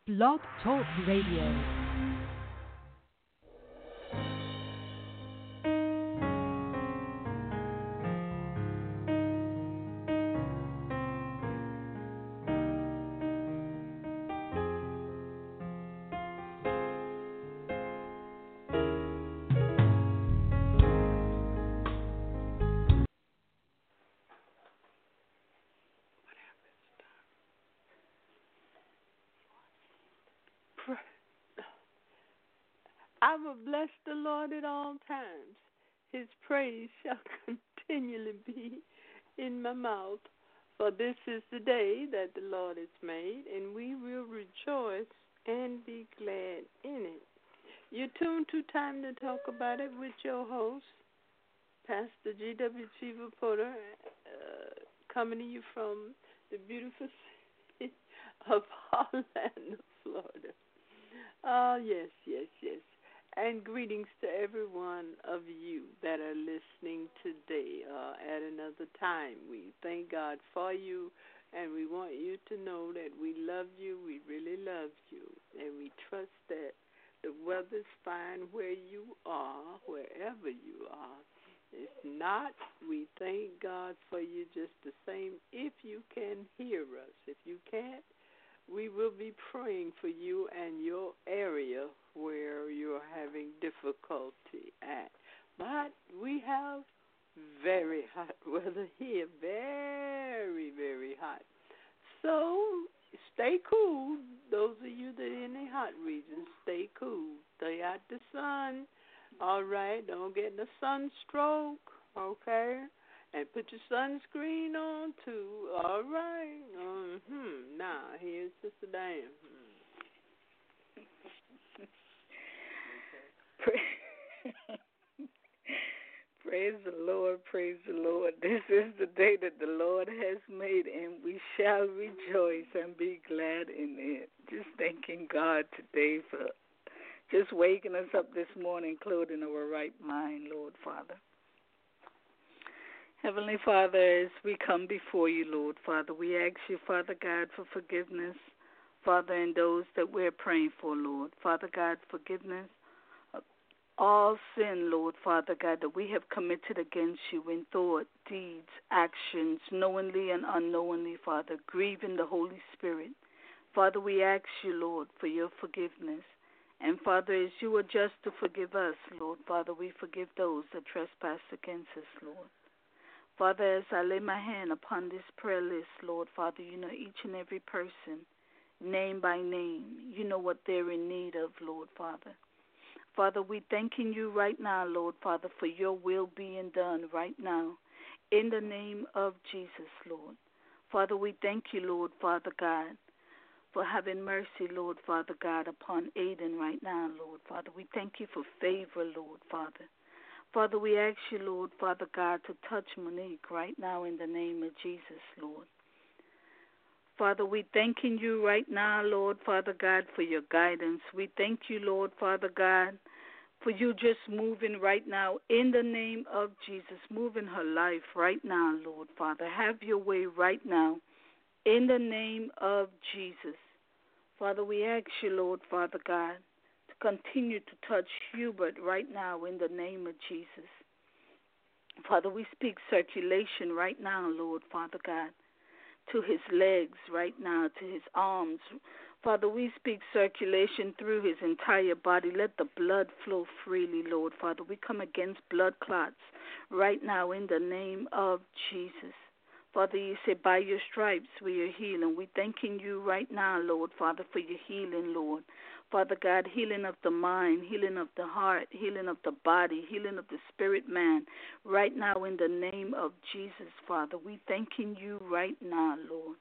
Blog Talk Radio. I will bless the Lord at all times. His praise shall continually be in my mouth. For this is the day that the Lord has made, and we will rejoice and be glad in it. You're tuned to Time to Talk About It with your host, Pastor G.W.G. Reporter, coming to you from the beautiful city of Orlando, Florida. Yes. And greetings to every one of you that are listening today at another time. We thank God for you, and we want you to know that we love you, we really love you, and we trust that the weather's fine where you are, wherever you are. If not, we thank God for you just the same if you can hear us. If you can't, we will be praying for you and your area where you're having difficulty at. But we have very hot weather here, very, very hot. So stay cool. Those of you that are in the hot regions, stay cool. Stay out the sun. All right, don't get in a sunstroke, okay? And put your sunscreen on, too. All right. Now, here's Sister Diane. Praise the Lord, praise the Lord. This is the day that the Lord has made, and we shall rejoice and be glad in it. Just thanking God today for just waking us up this morning, clothing our right mind, Lord Father. Heavenly Father, as we come before you, Lord Father, we ask you, Father God, for forgiveness, Father, and those that we're praying for, Lord. Father God, forgiveness of all sin, Lord Father God, that we have committed against you in thought, deeds, actions, knowingly and unknowingly, Father, grieving the Holy Spirit. Father, we ask you, Lord, for your forgiveness. And, Father, as you are just to forgive us, Lord, Father, we forgive those that trespass against us, Lord. Father, as I lay my hand upon this prayer list, Lord, Father, you know each and every person, name by name. You know what they're in need of, Lord, Father. Father, we thanking you right now, Lord, Father, for your will being done right now. In the name of Jesus, Lord. Father, we thank you, Lord, Father God, for having mercy, Lord, Father God, upon Aiden right now, Lord, Father. We thank you for favor, Lord, Father. Father, we ask you, Lord, Father God, to touch Monique right now in the name of Jesus, Lord. Father, we thanking you right now, Lord, Father God, for your guidance. We thank you, Lord, Father God, for you just moving right now in the name of Jesus, moving her life right now, Lord, Father. Have your way right now in the name of Jesus. Father, we ask you, Lord, Father God, continue to touch Hubert right now in the name of Jesus. Father, we speak circulation right now, Lord, Father God, to his legs right now, to his arms. Father, we speak circulation through his entire body. Let the blood flow freely, Lord, Father. We come against blood clots right now in the name of Jesus. Father, you say by your stripes we are healing. We're thanking you right now, Lord, Father, for your healing, Lord. Father God, healing of the mind, healing of the heart, healing of the body, healing of the spirit man, right now in the name of Jesus, Father. We thanking you right now, Lord.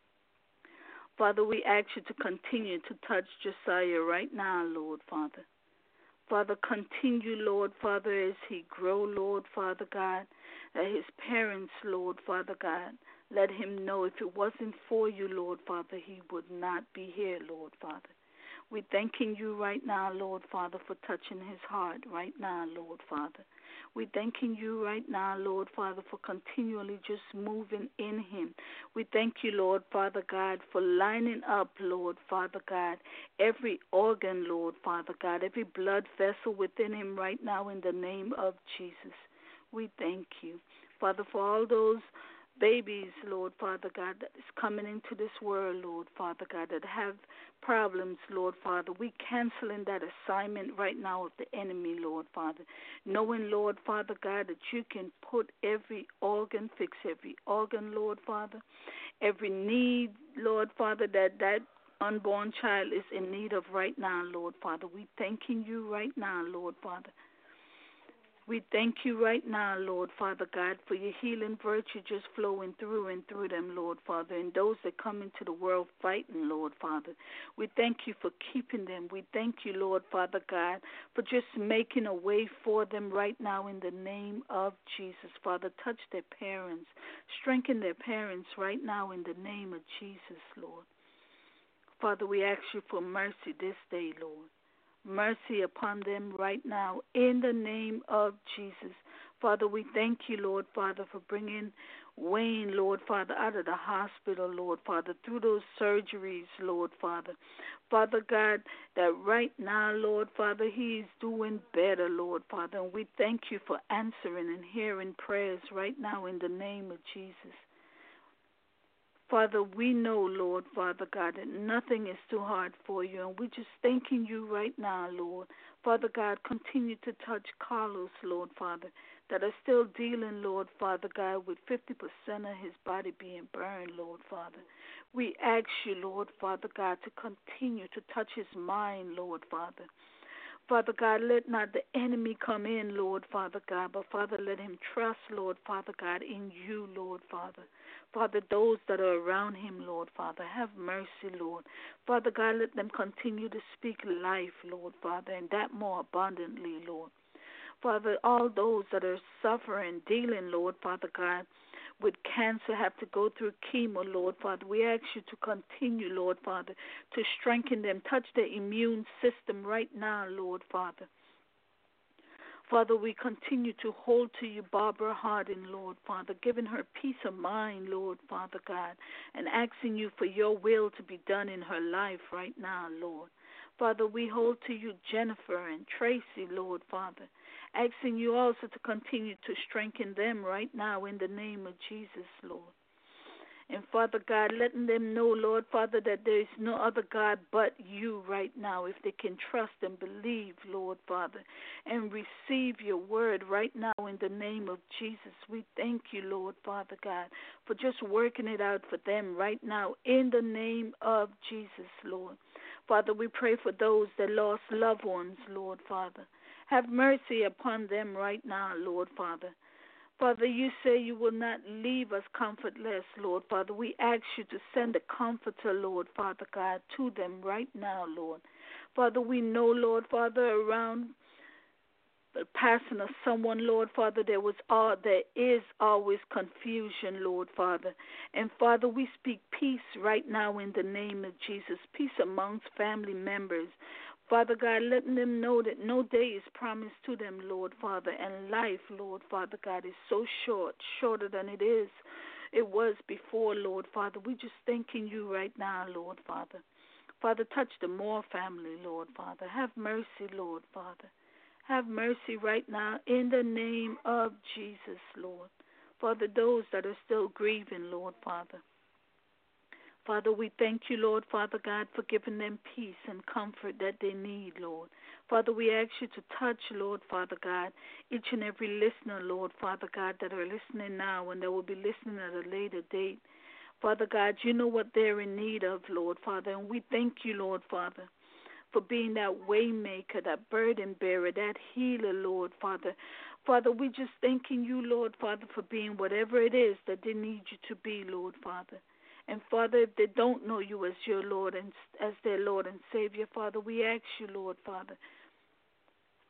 Father, we ask you to continue to touch Josiah right now, Lord, Father. Father, continue, Lord, Father, as he grow, Lord, Father God, that his parents, Lord, Father God, let him know if it wasn't for you, Lord, Father, he would not be here, Lord, Father. We thanking you right now, Lord Father, for touching his heart right now, Lord Father. We thanking you right now, Lord Father, for continually just moving in him. We thank you, Lord Father God, for lining up, Lord Father God, every organ, Lord Father God, every blood vessel within him right now in the name of Jesus. We thank you, Father, for all those babies, Lord Father God, that is coming into this world, Lord Father God, that have problems, Lord Father. We canceling that assignment right now of the enemy, Lord Father, knowing, Lord Father God, that you can put every organ, fix every organ, Lord Father, every need, Lord Father, that unborn child is in need of right now, Lord Father. We thanking you right now, Lord Father. We thank you right now, Lord Father God, for your healing virtue just flowing through and through them, Lord Father, and those that come into the world fighting, Lord Father. We thank you for keeping them. We thank you, Lord Father God, for just making a way for them right now in the name of Jesus. Father, touch their parents. Strengthen their parents right now in the name of Jesus, Lord. Father, we ask you for mercy this day, Lord. Mercy upon them right now in the name of Jesus. Father, we thank you, Lord Father, for bringing Wayne, Lord Father, out of the hospital, Lord Father, through those surgeries, Lord Father. Father God, that right now, Lord Father, he is doing better, Lord Father, and we thank you for answering and hearing prayers right now in the name of Jesus. Father, we know, Lord, Father God, that nothing is too hard for you, and we're just thanking you right now, Lord. Father God, continue to touch Carlos, Lord, Father, that are still dealing, Lord, Father God, with 50% of his body being burned, Lord, Father. We ask you, Lord, Father God, to continue to touch his mind, Lord, Father. Father God, let not the enemy come in, Lord, Father God, but Father, let him trust, Lord, Father God, in you, Lord, Father. Father, those that are around him, Lord, Father, have mercy, Lord. Father God, let them continue to speak life, Lord, Father, and that more abundantly, Lord. Father, all those that are suffering, dealing, Lord, Father God, with cancer, have to go through chemo, Lord, Father. We ask you to continue, Lord, Father, to strengthen them, touch their immune system right now, Lord, Father. Father, we continue to hold to you Barbara Hardin, Lord, Father, giving her peace of mind, Lord, Father God, and asking you for your will to be done in her life right now, Lord. Father, we hold to you Jennifer and Tracy, Lord, Father, asking you also to continue to strengthen them right now in the name of Jesus, Lord. And Father God, letting them know, Lord Father, that there is no other God but you right now, if they can trust and believe, Lord Father, and receive your word right now in the name of Jesus. We thank you, Lord Father God, for just working it out for them right now in the name of Jesus, Lord. Father, we pray for those that lost loved ones, Lord Father. Have mercy upon them right now, Lord Father. Father, you say you will not leave us comfortless, Lord Father. We ask you to send a comforter, Lord Father God, to them right now, Lord. Father, we know, Lord Father, around the passing of someone, Lord Father, there is always confusion, Lord Father. And Father, we speak peace right now in the name of Jesus, peace amongst family members. Father God, letting them know that no day is promised to them, Lord Father, and life, Lord Father God, is so short, shorter than it was before, Lord Father. We just thanking you right now, Lord Father. Father, touch the Moore family, Lord Father. Have mercy, Lord Father. Have mercy right now in the name of Jesus, Lord. Father, those that are still grieving, Lord Father. Father, we thank you, Lord, Father God, for giving them peace and comfort that they need, Lord. Father, we ask you to touch, Lord, Father God, each and every listener, Lord, Father God, that are listening now and that will be listening at a later date. Father God, you know what they're in need of, Lord, Father, and we thank you, Lord, Father, for being that way maker, that burden bearer, that healer, Lord, Father. Father, we just thanking you, Lord, Father, for being whatever it is that they need you to be, Lord, Father. And, Father, if they don't know you as your Lord and as their Lord and Savior, Father, we ask you, Lord, Father,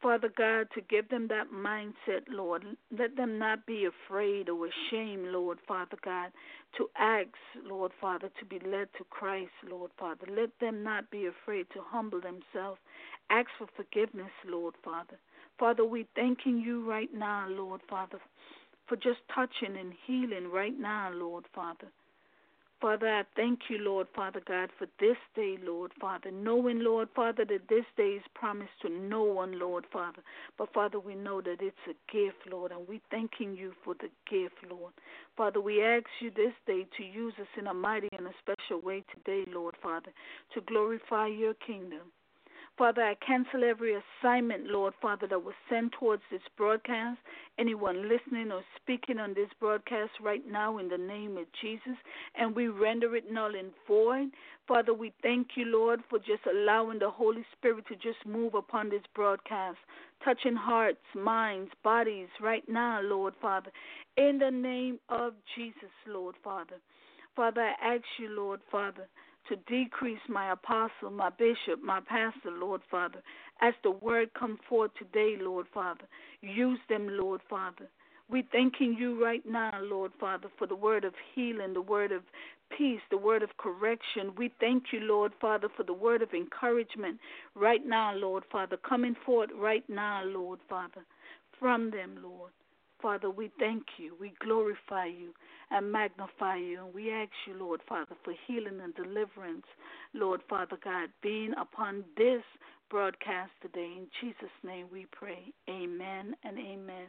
Father God, to give them that mindset, Lord. Let them not be afraid or ashamed, Lord, Father God, to ask, Lord, Father, to be led to Christ, Lord, Father. Let them not be afraid to humble themselves. Ask for forgiveness, Lord, Father. Father, we thanking you right now, Lord, Father, for just touching and healing right now, Lord, Father. Father, I thank you, Lord, Father God, for this day, Lord, Father, knowing, Lord, Father, that this day is promised to no one, Lord, Father. But, Father, we know that it's a gift, Lord, and we thanking you for the gift, Lord. Father, we ask you this day to use us in a mighty and a special way today, Lord, Father, to glorify your kingdom. Father, I cancel every assignment, Lord, Father, that was sent towards this broadcast. Anyone listening or speaking on this broadcast right now in the name of Jesus, and we render it null and void. Father, we thank you, Lord, for just allowing the Holy Spirit to just move upon this broadcast, touching hearts, minds, bodies right now, Lord, Father, in the name of Jesus, Lord, Father. Father, I ask you, Lord, Father, to decrease my apostle, my bishop, my pastor, Lord Father, as the word come forth today, Lord Father. Use them, Lord Father. We thanking you right now, Lord Father, for the word of healing, the word of peace, the word of correction. We thank you, Lord Father, for the word of encouragement right now, Lord Father, coming forth right now, Lord Father, from them, Lord. Father, we thank you, we glorify you and magnify you, and we ask you, Lord Father, for healing and deliverance, Lord Father God, being upon this broadcast today. In Jesus' name we pray, amen and amen.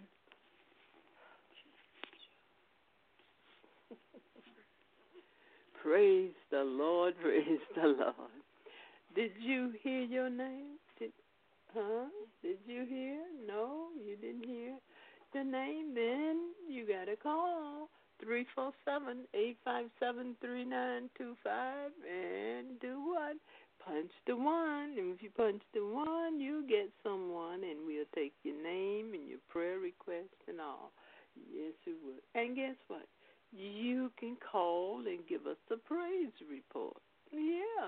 Praise the Lord, praise the Lord. Did you hear your name? Did you hear? No, you didn't hear the name, then you got to call 347-857-3925 and do what? Punch the 1. And if you punch the 1, you'll get someone, and we'll take your name and your prayer request and all. Yes, we would. And guess what? You can call and give us a praise report. Yeah,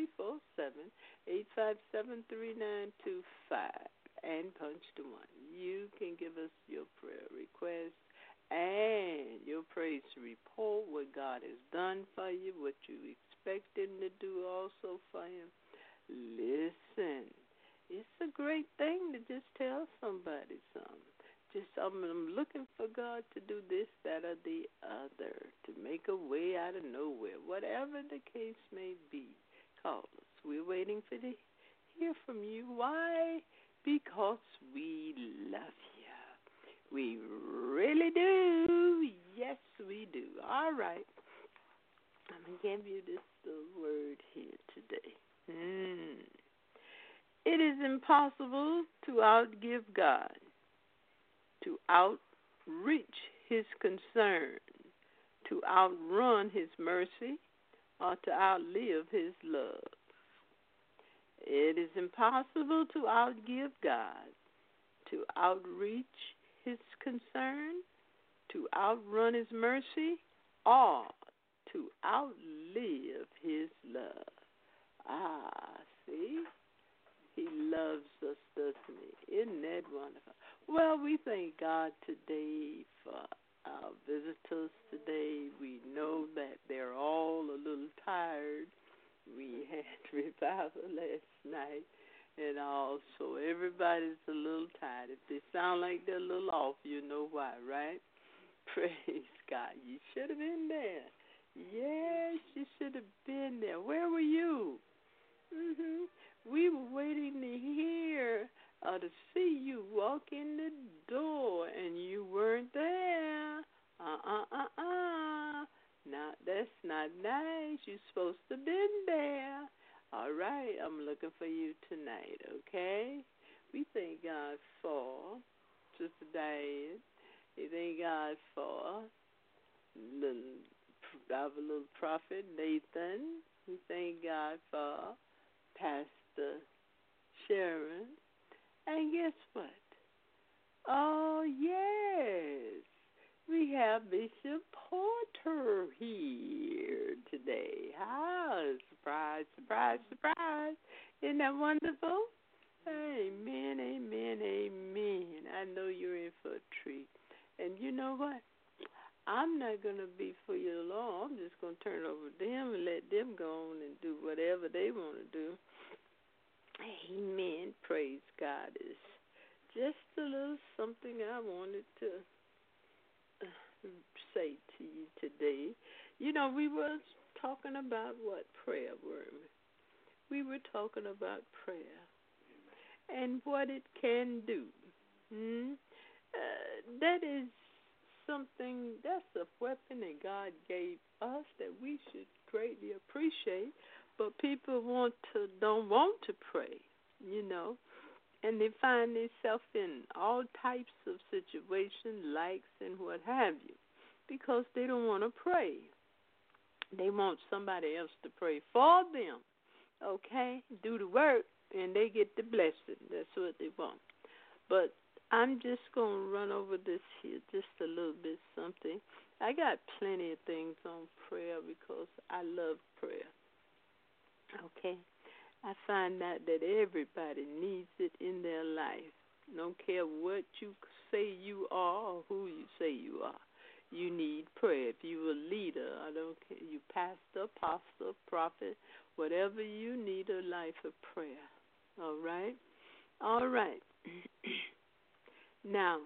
347-857-3925. And punch the 1. You can give us your prayer request and your praise report, what God has done for you, what you expect Him to do also for you. Listen, it's a great thing to just tell somebody something. I'm looking for God to do this, that, or the other, to make a way out of nowhere. Whatever the case may be, call us. We're waiting to hear from you. Why? Because we love you. We really do. Yes, we do. All right. I'm going to give you this word here today. It is impossible to outgive God, to outreach His concern, to outrun His mercy, or to outlive His love. It is impossible to outgive God, to outreach His concern, to outrun His mercy, or to outlive His love. See? He loves us, doesn't He? Isn't that wonderful? Well, we thank God today for our visitors today. We know that they're all a little tired. We had revival last night, and also everybody's a little tired. If they sound like they're a little off, you know why, right? Praise God. You should have been there. Yes, you should have been there. Where were you? We were waiting to hear or to see you walk in the door, and you weren't there. Now, that's not nice. You're supposed to have been there. All right, I'm looking for you tonight, okay? We thank God for Sister Diane. We thank God for our little prophet, Nathan. We thank God for Pastor Sharon. And guess what? Oh, yes. We have Bishop Porter here today. Surprise, surprise, surprise. Isn't that wonderful? Amen, amen, amen. I know you're in for a treat. And you know what? I'm not going to be for you long. I'm just going to turn it over to them and let them go on and do whatever they want to do. Amen. Praise God. It's just a little something I wanted to say to you today. You know, we were talking about what? Prayer, weren't we? We were talking about prayer and what it can do. That is something, that's a weapon that God gave us that we should greatly appreciate, but people don't want to pray, you know, and they find themselves in all types of situations, likes and what have you, because they don't want to pray. They want somebody else to pray for them, okay, do the work, and they get the blessing. That's what they want. But I'm just going to run over this here, just a little bit something. I got plenty of things on prayer because I love prayer, okay? I find out that everybody needs it in their life. Don't care what you say you are or who you say you are. You need prayer. If you're a leader, I don't care, you pastor, apostle, prophet, whatever you need, a life of prayer. All right? All right. Now,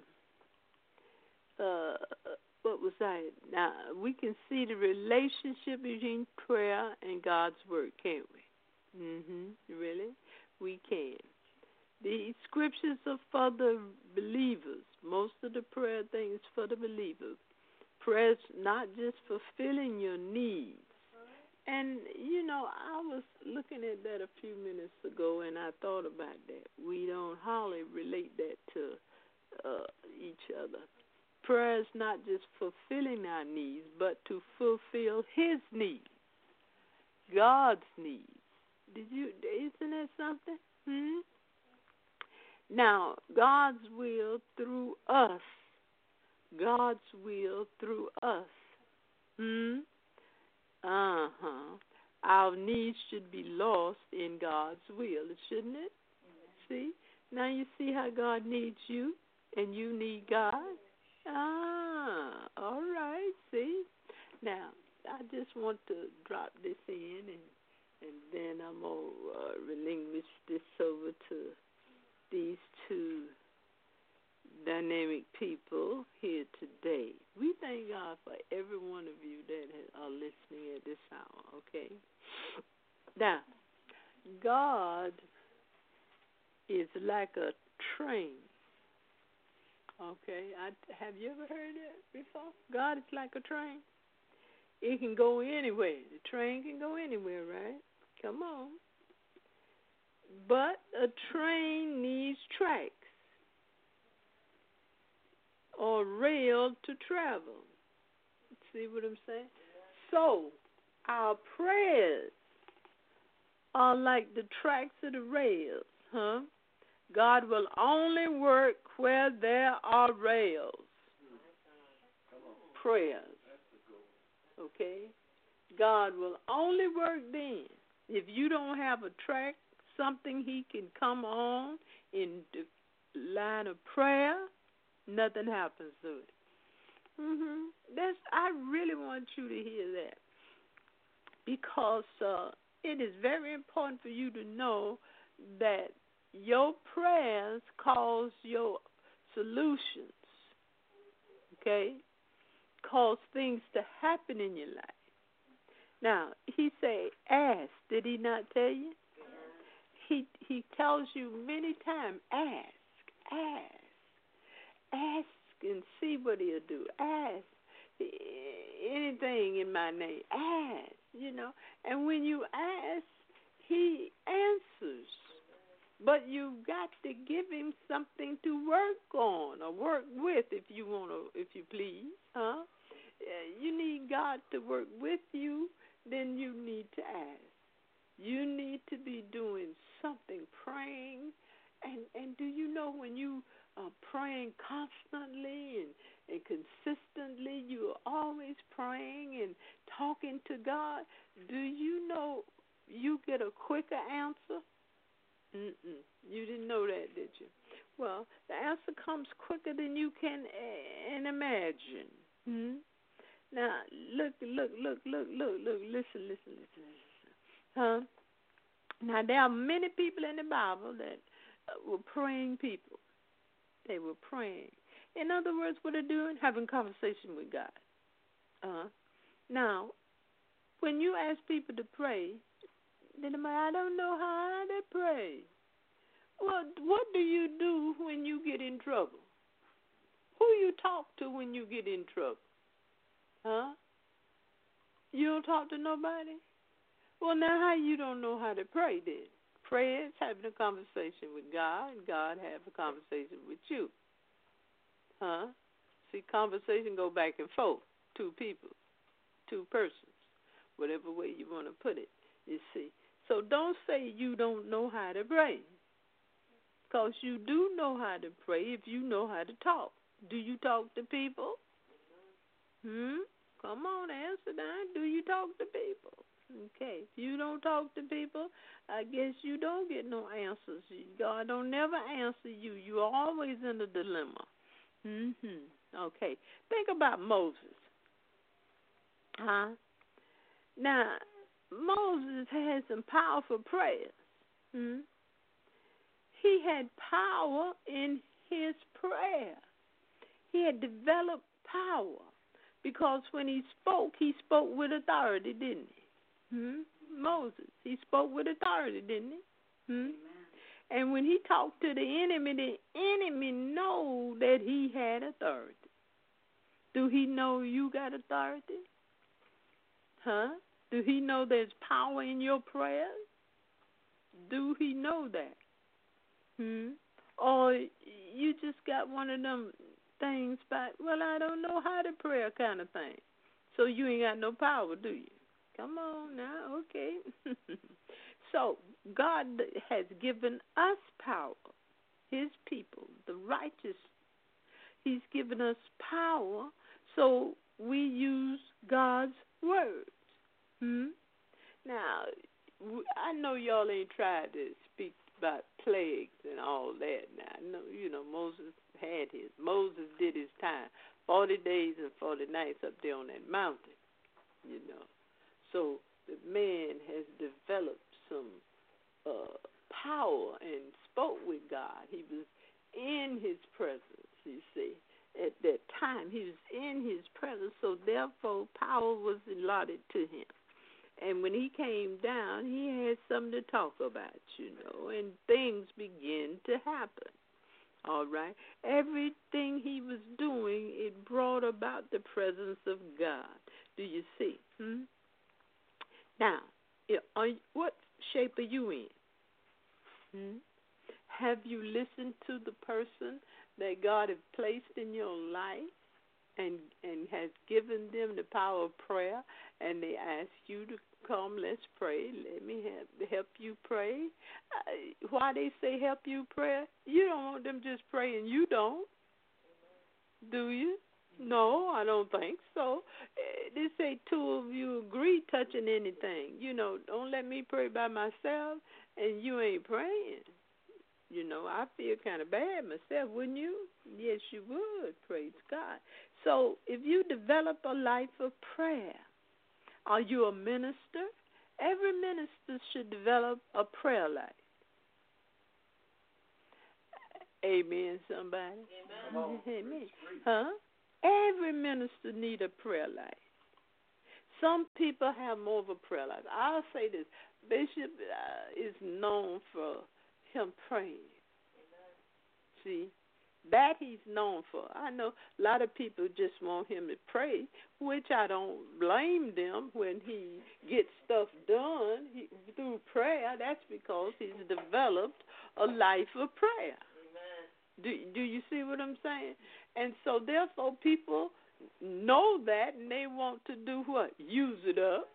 what was I? Now, we can see the relationship between prayer and God's word, can't we? Really? We can. The scriptures are for the believers. Most of the prayer things for the believers. Prayer is not just fulfilling your needs. And, you know, I was looking at that a few minutes ago, and I thought about that. We don't hardly relate that to each other. Prayer is not just fulfilling our needs, but to fulfill His needs, God's needs. Isn't that something? Now, God's will through us. God's will through us. Our needs should be lost in God's will, shouldn't it? See? Now you see how God needs you and you need God? All right, see? Now, I just want to drop this in and then I'm going to relinquish this over to these two dynamic people here today. We thank God for every one of you that are listening at this hour, okay? Now, God is like a train, okay? Have you ever heard that before? God is like a train. It can go anywhere. The train can go anywhere, right? Come on. But a train needs tracks or rail to travel. See what I'm saying? So, our prayers are like the tracks of the rails, God will only work where there are rails. Prayers. Okay? God will only work then. If you don't have a track, something He can come on in the line of prayer, nothing happens to it. I really want you to hear that, because it is very important for you to know that your prayers cause your solutions, okay? Cause things to happen in your life. Now, He say, ask. Did He not tell you? He tells you many times, ask and see what He'll do. Ask anything in my name. Ask, And when you ask, He answers. But you've got to give Him something to work on or work with, if you please. You need God to work with you, then you need to ask. You need to be doing something, praying. And do you know when you are praying constantly and consistently, you are always praying and talking to God, do you know you get a quicker answer? You didn't know that, did you? Well, the answer comes quicker than you can imagine. Now, look, listen. Huh? Now, there are many people in the Bible that were praying people. They were praying. In other words, what they're doing, having conversation with God. Now, when you ask people to pray, then I don't know how to pray. Well, what do you do when you get in trouble? Who you talk to when you get in trouble? Huh? You don't talk to nobody? Well, now how you don't know how to pray then? Prayer is having a conversation with God, and God have a conversation with you. Huh? See, conversation go back and forth. Two people, two persons, whatever way you want to put it, you see. So don't say you don't know how to pray, because you do know how to pray if you know how to talk. Do you talk to people? Come on, answer that. Do you talk to people? Okay. If you don't talk to people, I guess you don't get no answers. God don't never answer you. You're always in a dilemma. Okay. Think about Moses. Huh? Now, Moses had some powerful prayers. He had power in his prayer. He had developed power because when he spoke with authority, didn't he? Moses, he spoke with authority, didn't he? And when he talked to the enemy know that he had authority. Do he know you got authority? Huh? Do he know there's power in your prayers? Do he know that? Or you just got one of them things about, well, I don't know how to pray kind of thing. So you ain't got no power, do you? Come on now, okay. So God has given us power, his people, the righteous. He's given us power, so we use God's words. Now, I know y'all ain't tried to speak about plagues and all that. Now, I know, Moses had his. Moses did his time, 40 days and 40 nights up there on that mountain, So the man has developed some power and spoke with God. He was in his presence, you see. At that time, he was in his presence, so therefore power was allotted to him. And when he came down, he had something to talk about, and things began to happen. All right? Everything he was doing, it brought about the presence of God. Do you see? Now, what shape are you in? Have you listened to the person that God has placed in your life and has given them the power of prayer, and they ask you to come, let's pray, let me help you pray? Why they say help you pray? You don't want them just praying. You don't. Do you? No, I don't think so. They say two of you agree touching anything. Don't let me pray by myself and you ain't praying. I feel kind of bad myself, wouldn't you? Yes, you would. Praise God. So if you develop a life of prayer, are you a minister? Every minister should develop a prayer life. Amen, somebody? Amen. Huh? Every minister need a prayer life. Some people have more of a prayer life. I'll say this. Bishop is known for him praying. See, that he's known for. I know a lot of people just want him to pray, which I don't blame them when he gets stuff done through prayer. That's because he's developed a life of prayer. Do you see what I'm saying? And so therefore people know that and they want to do what? Use it up.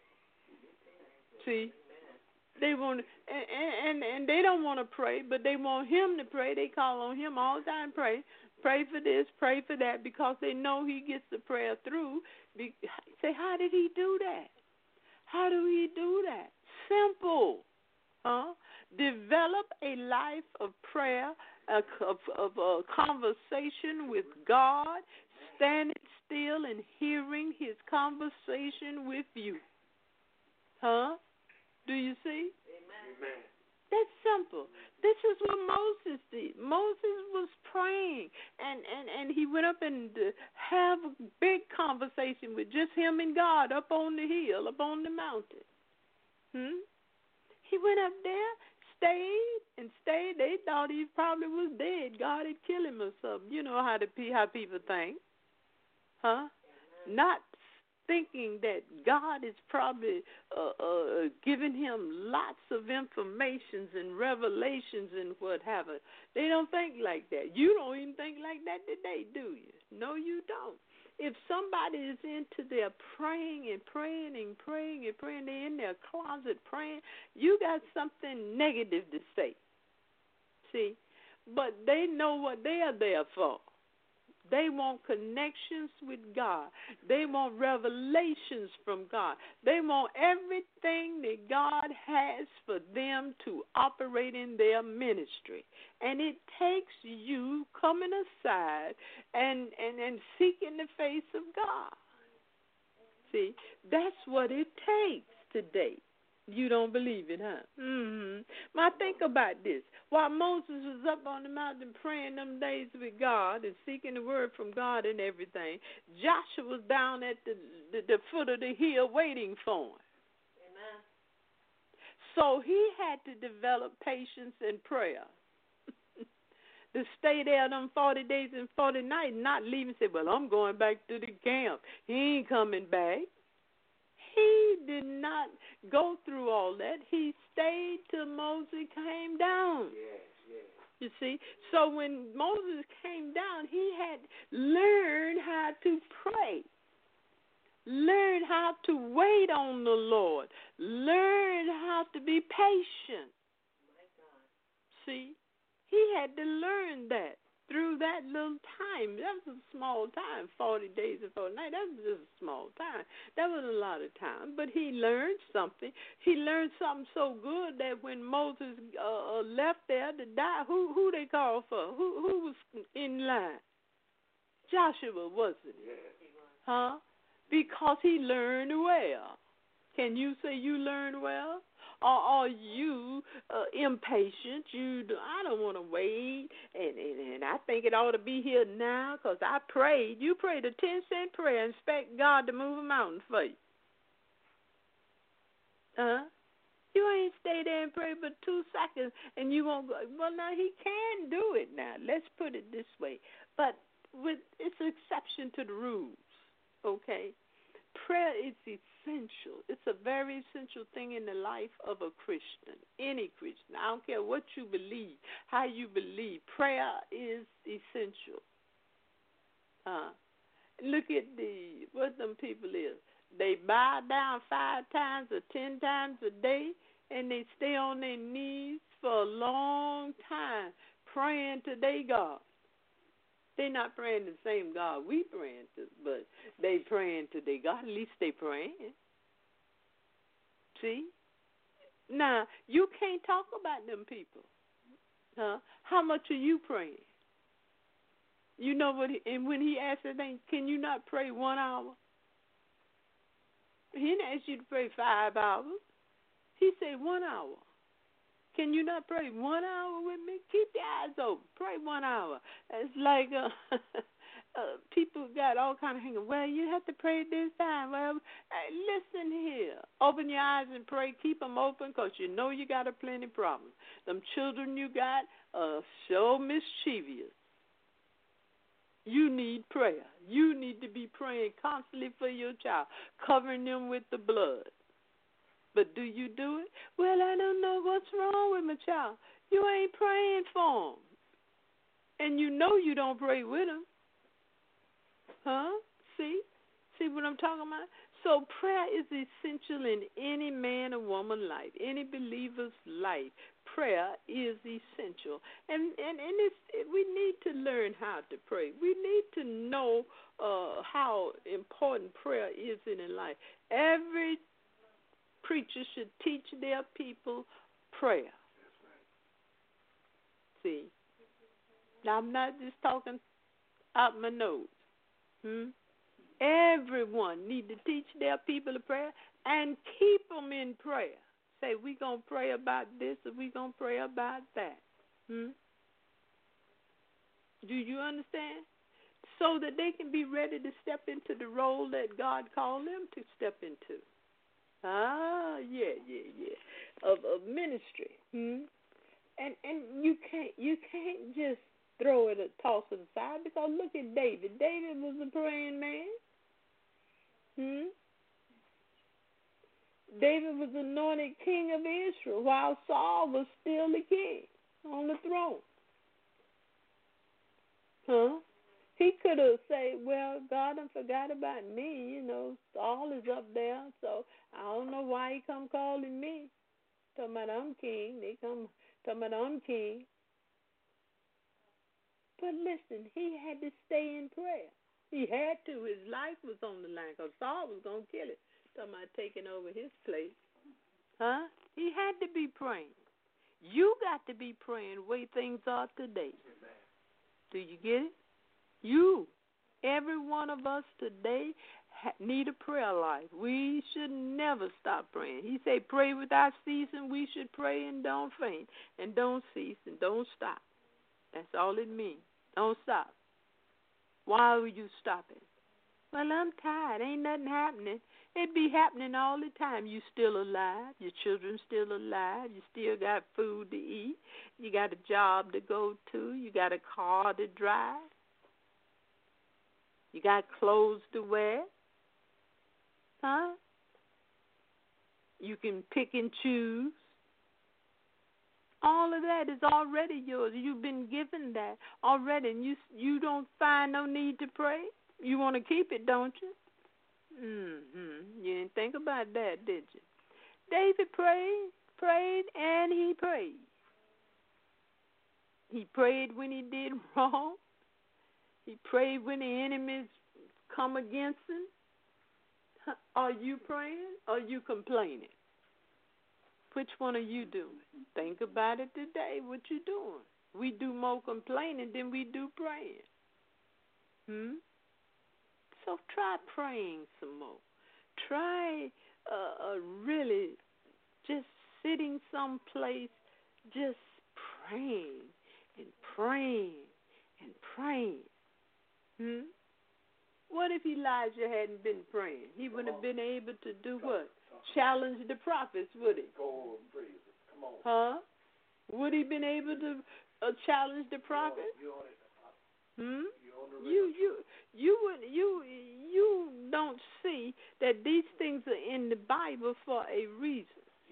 See? They want and they don't want to pray, but they want him to pray. They call on him all the time, pray for this, pray for that, because they know he gets the prayer through. Say, how did he do that? How do he do that? Simple. Develop develop a life of prayer, of a conversation with God, standing still and hearing his conversation with you. Huh? Do you see? Amen. That's simple. This is what Moses did. Moses was praying, and he went up and have a big conversation with just him and God up on the hill, up on the mountain. He went up there, stayed and stayed. They thought he probably was dead. God had killed him or something. You know how people think. Huh? Not thinking that God is probably giving him lots of informations and revelations and what have you. They don't think like that. You don't even think like that today, do you? No, you don't. If somebody is into their praying and praying and praying and praying, they're in their closet praying, you got something negative to say. See? But they know what they are there for. They want connections with God. They want revelations from God. They want everything that God has for them to operate in their ministry. And it takes you coming aside and seeking the face of God. See, that's what it takes today. You don't believe it, huh? Now think about this. While Moses was up on the mountain praying them days with God and seeking the word from God and everything, Joshua was down at the foot of the hill waiting for him. Amen. So he had to develop patience and prayer. To stay there them 40 days and 40 nights, not leave and say, well, I'm going back to the camp. He ain't coming back. He did not go through all that. He stayed till Moses came down. Yes. You see? So when Moses came down, he had learned how to pray, learn how to wait on the Lord, learn how to be patient. My God. See? He had to learn that through that little time. That was a small time, 40 days and 40 nights. That was just a small time. That was a lot of time. But he learned something. He learned something so good that when Moses left there to die, who they called for? Who was in line? Joshua, wasn't it? Yes. Huh? Because he learned well. Can you say you learned well? Or are you impatient? I don't want to wait, and I think it ought to be here now because I prayed. You prayed a 10-cent prayer and expect God to move a mountain for you. You ain't stay there and pray for 2 seconds, and you won't go. Well, now, he can do it now. Let's put it this way. But it's an exception to the rules, okay? Prayer is essential. It's a very essential thing in the life of a Christian, any Christian. I don't care what you believe, how you believe. Prayer is essential. Look at what them people is. They bow down 5 times or 10 times a day, and they stay on their knees for a long time praying to their God. They're not praying the same God we praying to, but they praying to their God. At least they praying. See? Now, you can't talk about them people. How much are you praying? You know what? And when he asked that thing, can you not pray 1 hour? He didn't ask you to pray 5 hours. He said 1 hour. Can you not pray 1 hour with me? Keep your eyes open. Pray 1 hour. It's like people got all kind of hanging. Well, you have to pray this time. Well, listen here. Open your eyes and pray. Keep them open because you know you got a plenty problem. Them children you got are so mischievous. You need prayer. You need to be praying constantly for your child, covering them with the blood. But do you do it? Well, I don't know what's wrong with my child. You ain't praying for him. And you know you don't pray with him. See? See what I'm talking about? So prayer is essential in any man or woman life, any believer's life. Prayer is essential. And we need to learn how to pray. We need to know how important prayer is in a life. Every preachers should teach their people prayer. See, now I'm not just talking out my nose. Everyone need to teach their people to pray and keep them in prayer. Say, we're going to pray about this or we're going to pray about that. Do you understand? So that they can be ready to step into the role that God called them to step into. Of ministry. And you can't just throw it or toss it aside, because look at David. David was a praying man. David was anointed king of Israel while Saul was still the king on the throne. He could have said, well, God done forgot about me. Saul is up there, so I don't know why he come calling me. Talking about I'm king. They come talking about I'm king. But listen, he had to stay in prayer. He had to. His life was on the line because Saul was going to kill him. Talking about taking over his place. He had to be praying. You got to be praying the way things are today. Do you get it? You, every one of us today need a prayer life. We should never stop praying. He said, pray without ceasing. We should pray and don't faint, and don't cease, and don't stop. That's all it means. Don't stop. Why are you stopping? Well, I'm tired. Ain't nothing happening. It be happening all the time. You still alive. Your children still alive. You still got food to eat. You got a job to go to. You got a car to drive. You got clothes to wear. You can pick and choose. All of that is already yours. You've been given that already, and you don't find no need to pray. You want to keep it, don't you? You didn't think about that, did you? David prayed, and he prayed. He prayed when he did wrong. He prayed when the enemies come against him. Are you praying or are you complaining? Which one are you doing? Think about it today, what you doing. We do more complaining than we do praying. So try praying some more. Try really just sitting someplace, just praying and praying and praying. What if Elijah hadn't been praying? He wouldn't have been able to do what? Challenge the prophets, would he? Come on. Would he been able to challenge the prophets? You don't see that these things are in the Bible for a reason.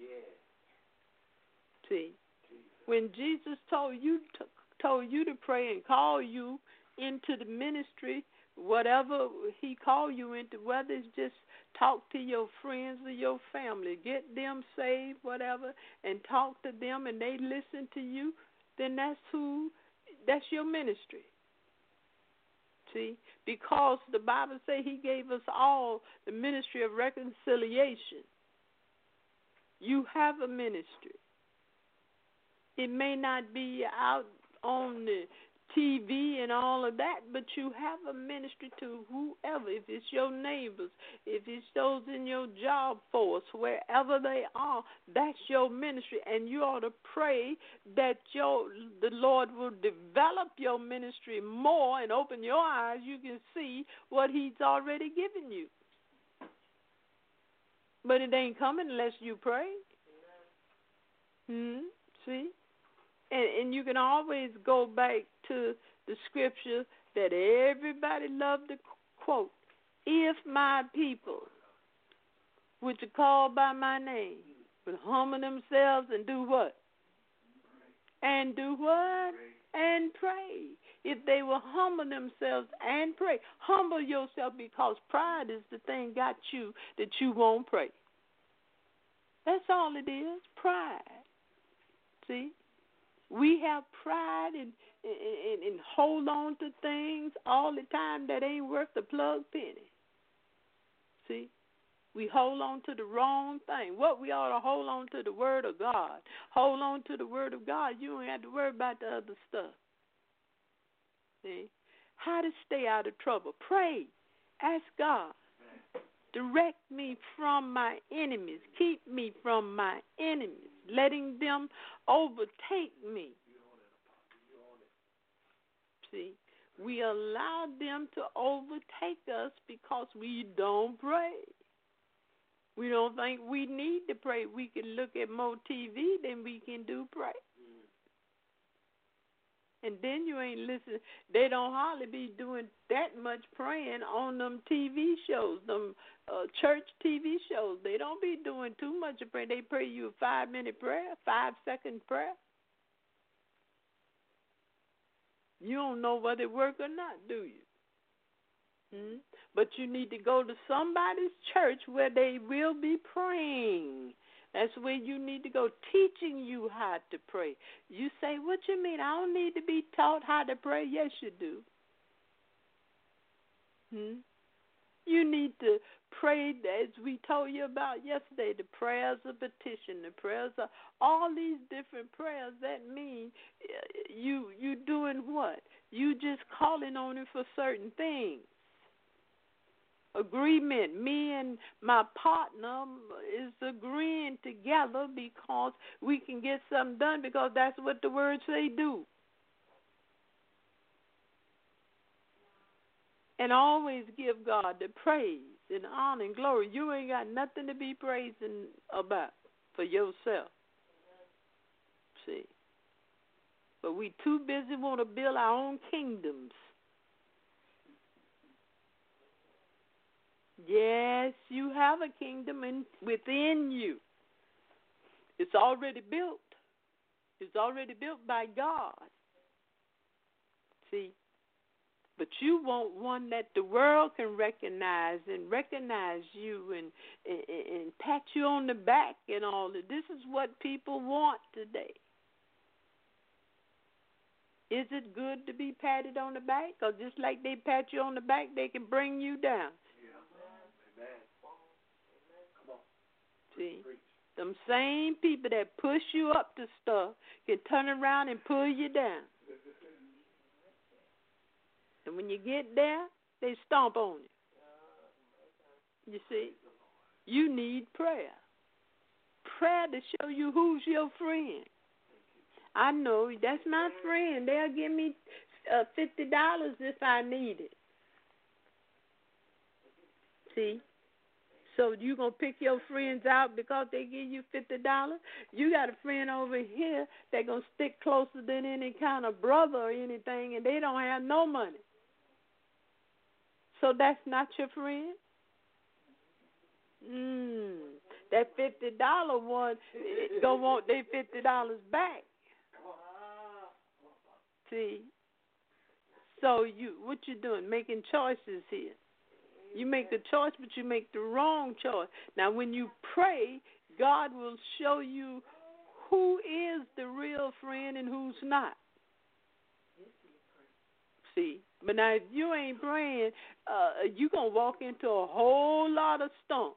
See, when Jesus told you to pray and call you into the ministry, whatever he called you into, whether it's just talk to your friends or your family, get them saved, whatever, and talk to them and they listen to you, then that's your ministry. See, because the Bible says he gave us all the ministry of reconciliation. You have a ministry. It may not be out on the TV and all of that, but you have a ministry to whoever, if it's your neighbors, if it's those in your job force, wherever they are, that's your ministry, and you ought to pray that the Lord will develop your ministry more and open your eyes. You can see what he's already given you. But it ain't coming unless you pray. See? And you can always go back to the scripture that everybody loved to quote. If my people, which are called by my name, would humble themselves and do what? And do what? And pray. If they will humble themselves and pray. Humble yourself, because pride is the thing got you that you won't pray. That's all it is, pride. See? We have pride and hold on to things all the time that ain't worth the plug penny. See? We hold on to the wrong thing. What we ought to hold on to the Word of God. Hold on to the Word of God. You don't have to worry about the other stuff. See? How to stay out of trouble. Pray. Ask God. Direct me from my enemies. Keep me from my enemies. Letting them overtake me. See? We allow them to overtake us because we don't pray. We don't think we need to pray. We can look at more TV than we can do pray. And then you ain't listening. They don't hardly be doing that much praying on them TV shows, them church TV shows. They don't be doing too much of prayer. They pray you a 5-minute prayer, 5-second prayer. You don't know whether it work or not, do you? But you need to go to somebody's church where they will be praying. That's where you need to go, teaching you how to pray. You say, what you mean? I don't need to be taught how to pray. Yes, you do. You need to pray, as we told you about yesterday, the prayers of petition, the prayers of all these different prayers. That mean you doing what? You just calling on it for certain things. Agreement. Me and my partner is agreeing together because we can get something done, because that's what the word say do. And always give God the praise and honor and glory. You ain't got nothing to be praising about for yourself. See? But we too busy want to build our own kingdoms. Yes, you have a kingdom within you. It's already built. It's already built by God. See? But you want one that the world can recognize you and pat you on the back and all that. This is what people want today. Is it good to be patted on the back? Because just like they pat you on the back, they can bring you down. See, them same people that push you up to stuff can turn around and pull you down. And when you get there, they stomp on you. You see, you need prayer. Prayer to show you who's your friend. I know, that's my friend. They'll give me $50 if I need it. See? So you going to pick your friends out because they give you $50? You got a friend over here that going to stick closer than any kind of brother or anything, and they don't have no money. So that's not your friend? That $50 one going to want their $50 back. See? So what you doing? Making choices here. You make a choice, but you make the wrong choice. Now, when you pray, God will show you who is the real friend and who's not. See? But now, if you ain't praying, you're going to walk into a whole lot of stumps.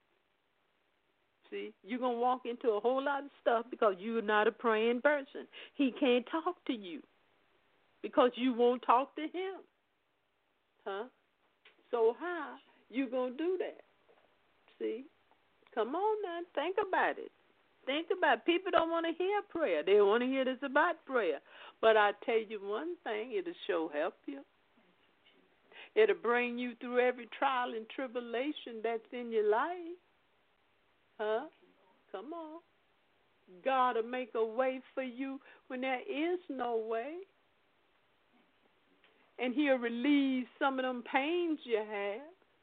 See? You're going to walk into a whole lot of stuff because you're not a praying person. He can't talk to you because you won't talk to him. Huh? So how you going to do that? See? Come on now. Think about it. Think about it. People don't want to hear prayer. They want to hear this about prayer. But I tell you one thing, it'll sure help you. It'll bring you through every trial and tribulation that's in your life. Huh? Come on. God will make a way for you when there is no way. And he'll relieve some of them pains you have.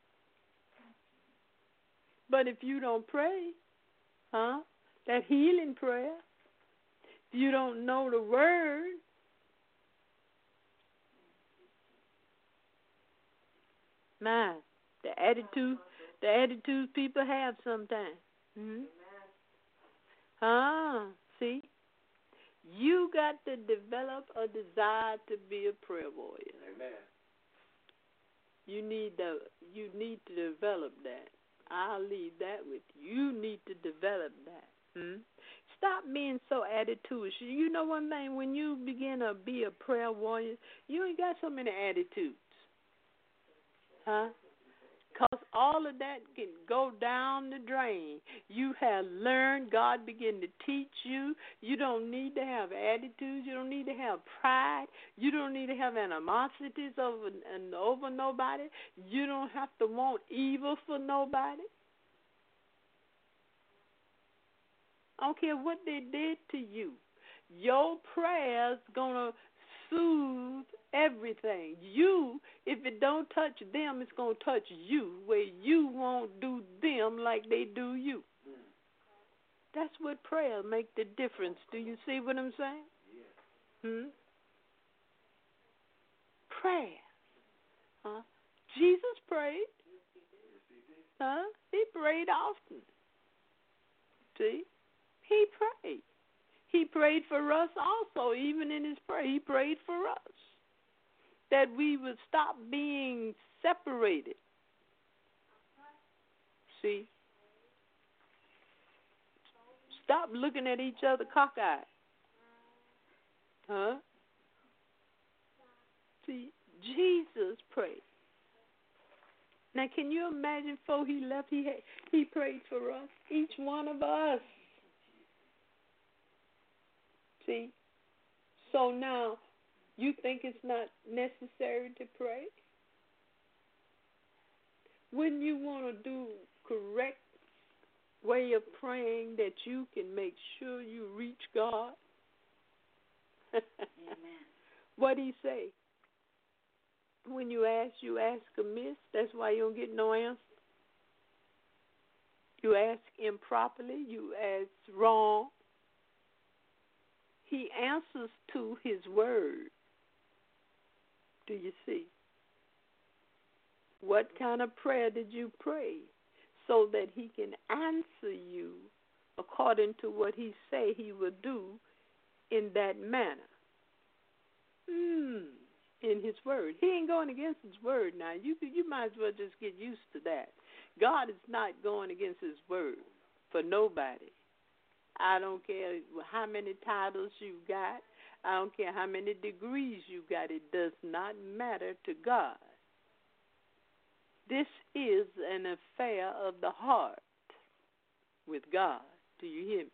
But if you don't pray, that healing prayer, if you don't know the word, the attitude people have sometimes. See? You got to develop a desire to be a prayer warrior. Amen. You need to develop that. I'll leave that with you. You need to develop that. Stop being so attitudinous. You know one thing, when you begin to be a prayer warrior, you ain't got so many attitudes. Huh? Because all of that can go down the drain. You have learned. God begin to teach you. You don't need to have attitudes. You don't need to have pride. You don't need to have animosities over nobody. You don't have to want evil for nobody. I don't care what they did to you. Your prayer's going to soothe everything. You, if it don't touch them, it's going to touch you, where you won't do them like they do you. That's what prayer make the difference. Do you see what I'm saying? Prayer. Huh? Jesus prayed. Huh? He prayed often. See? He prayed. He prayed for us also, even in his prayer. He prayed for us, that we would stop being separated. See? Stop looking at each other cockeyed. Huh? See, Jesus prayed. Now, can you imagine before he left, he prayed for us, each one of us. See? So now, you think it's not necessary to pray? Wouldn't you want to do correct way of praying that you can make sure you reach God? Amen. What'd he say? When you ask amiss. That's why you don't get no answer. You ask improperly. You ask wrong. He answers to his word. Do you see? What kind of prayer did you pray so that he can answer you according to what he say he will do in that manner? In his word. He ain't going against his word now. You might as well just get used to that. God is not going against his word for nobody. I don't care how many titles you got. I don't care how many degrees you got. It does not matter to God. This is an affair of the heart with God. Do you hear me?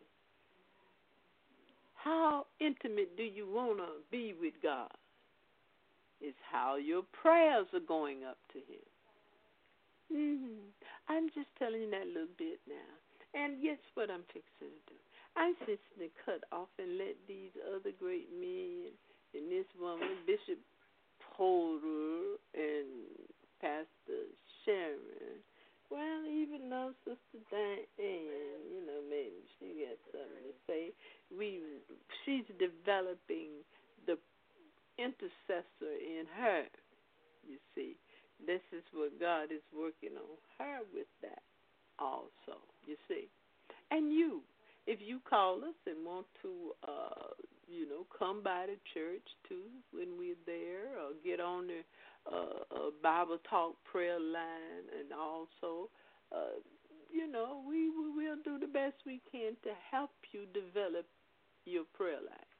How intimate do you want to be with God? It's how your prayers are going up to him. I'm just telling you that little bit now. And guess what I'm fixing to do? I'm fixing to cut off and let these other great men and this woman, Bishop Holder and Pastor Sharon, well, even though Sister Diane, maybe she got something to say, she's developing the intercessor in her, you see. This is what God is working on her with that also, you see. And you, if you call us and want to, come by the church too when we're there, or get on the Bible Talk prayer line, and also, we will do the best we can to help you develop your prayer life.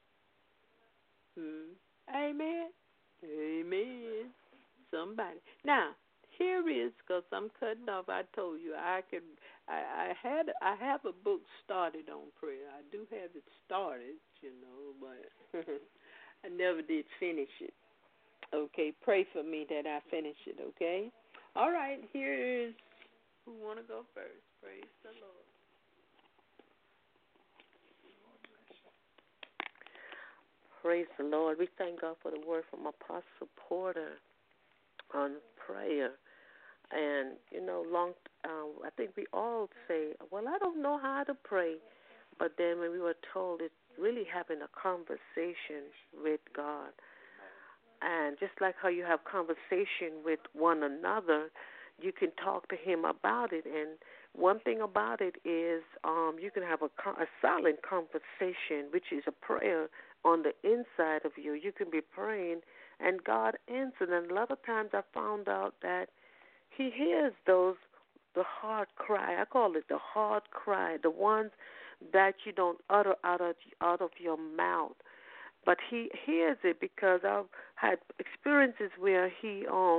Amen. Amen. Somebody. Now, here is, because I'm cutting off. I told you I have a book started on prayer. I do have it started, but I never did finish it. Okay, pray for me that I finish it. Okay. All right. Here is who want to go first. Praise the Lord. Praise the Lord. We thank God for the word from Apostle Porter on prayer. And, I think we all say, well, I don't know how to pray. But then when we were told it's really having a conversation with God. And just like how you have conversation with one another, you can talk to him about it. And one thing about it is you can have a silent conversation, which is a prayer on the inside of you. You can be praying, and God answers. And a lot of times I found out that he hears those the hard cry. I call it the hard cry, the ones that you don't utter out of your mouth. But he hears it, because I've had experiences where he,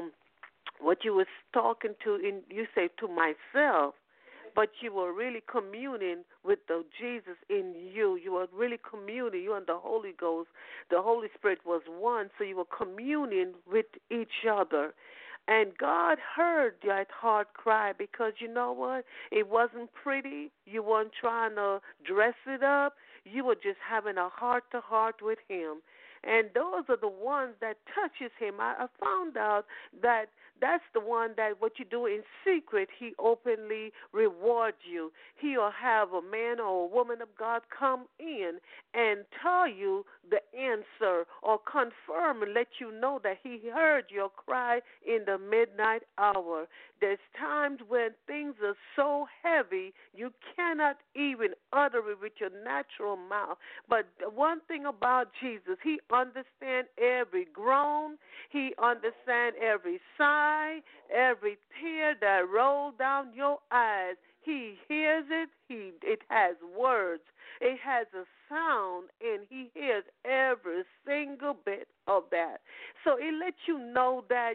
what you was talking to, you say to myself, but you were really communing with the Jesus in you. You were really communing. You and the Holy Ghost, the Holy Spirit was one, so you were communing with each other. And God heard that hard cry, because you know what? It wasn't pretty. You weren't trying to dress it up. You were just having a heart-to-heart with him. And those are the ones that touches him. I found out that that's the one that what you do in secret, he openly rewards you. He'll have a man or a woman of God come in and tell you the answer, or confirm and let you know that he heard your cry in the midnight hour. There's times when things are so heavy you cannot even utter it with your natural mouth. But the one thing about Jesus, he understands every groan. He understands every sigh, every tear that rolls down your eyes. He hears it. It has words. It has a sound, and he hears every single bit of that. So it lets you know that,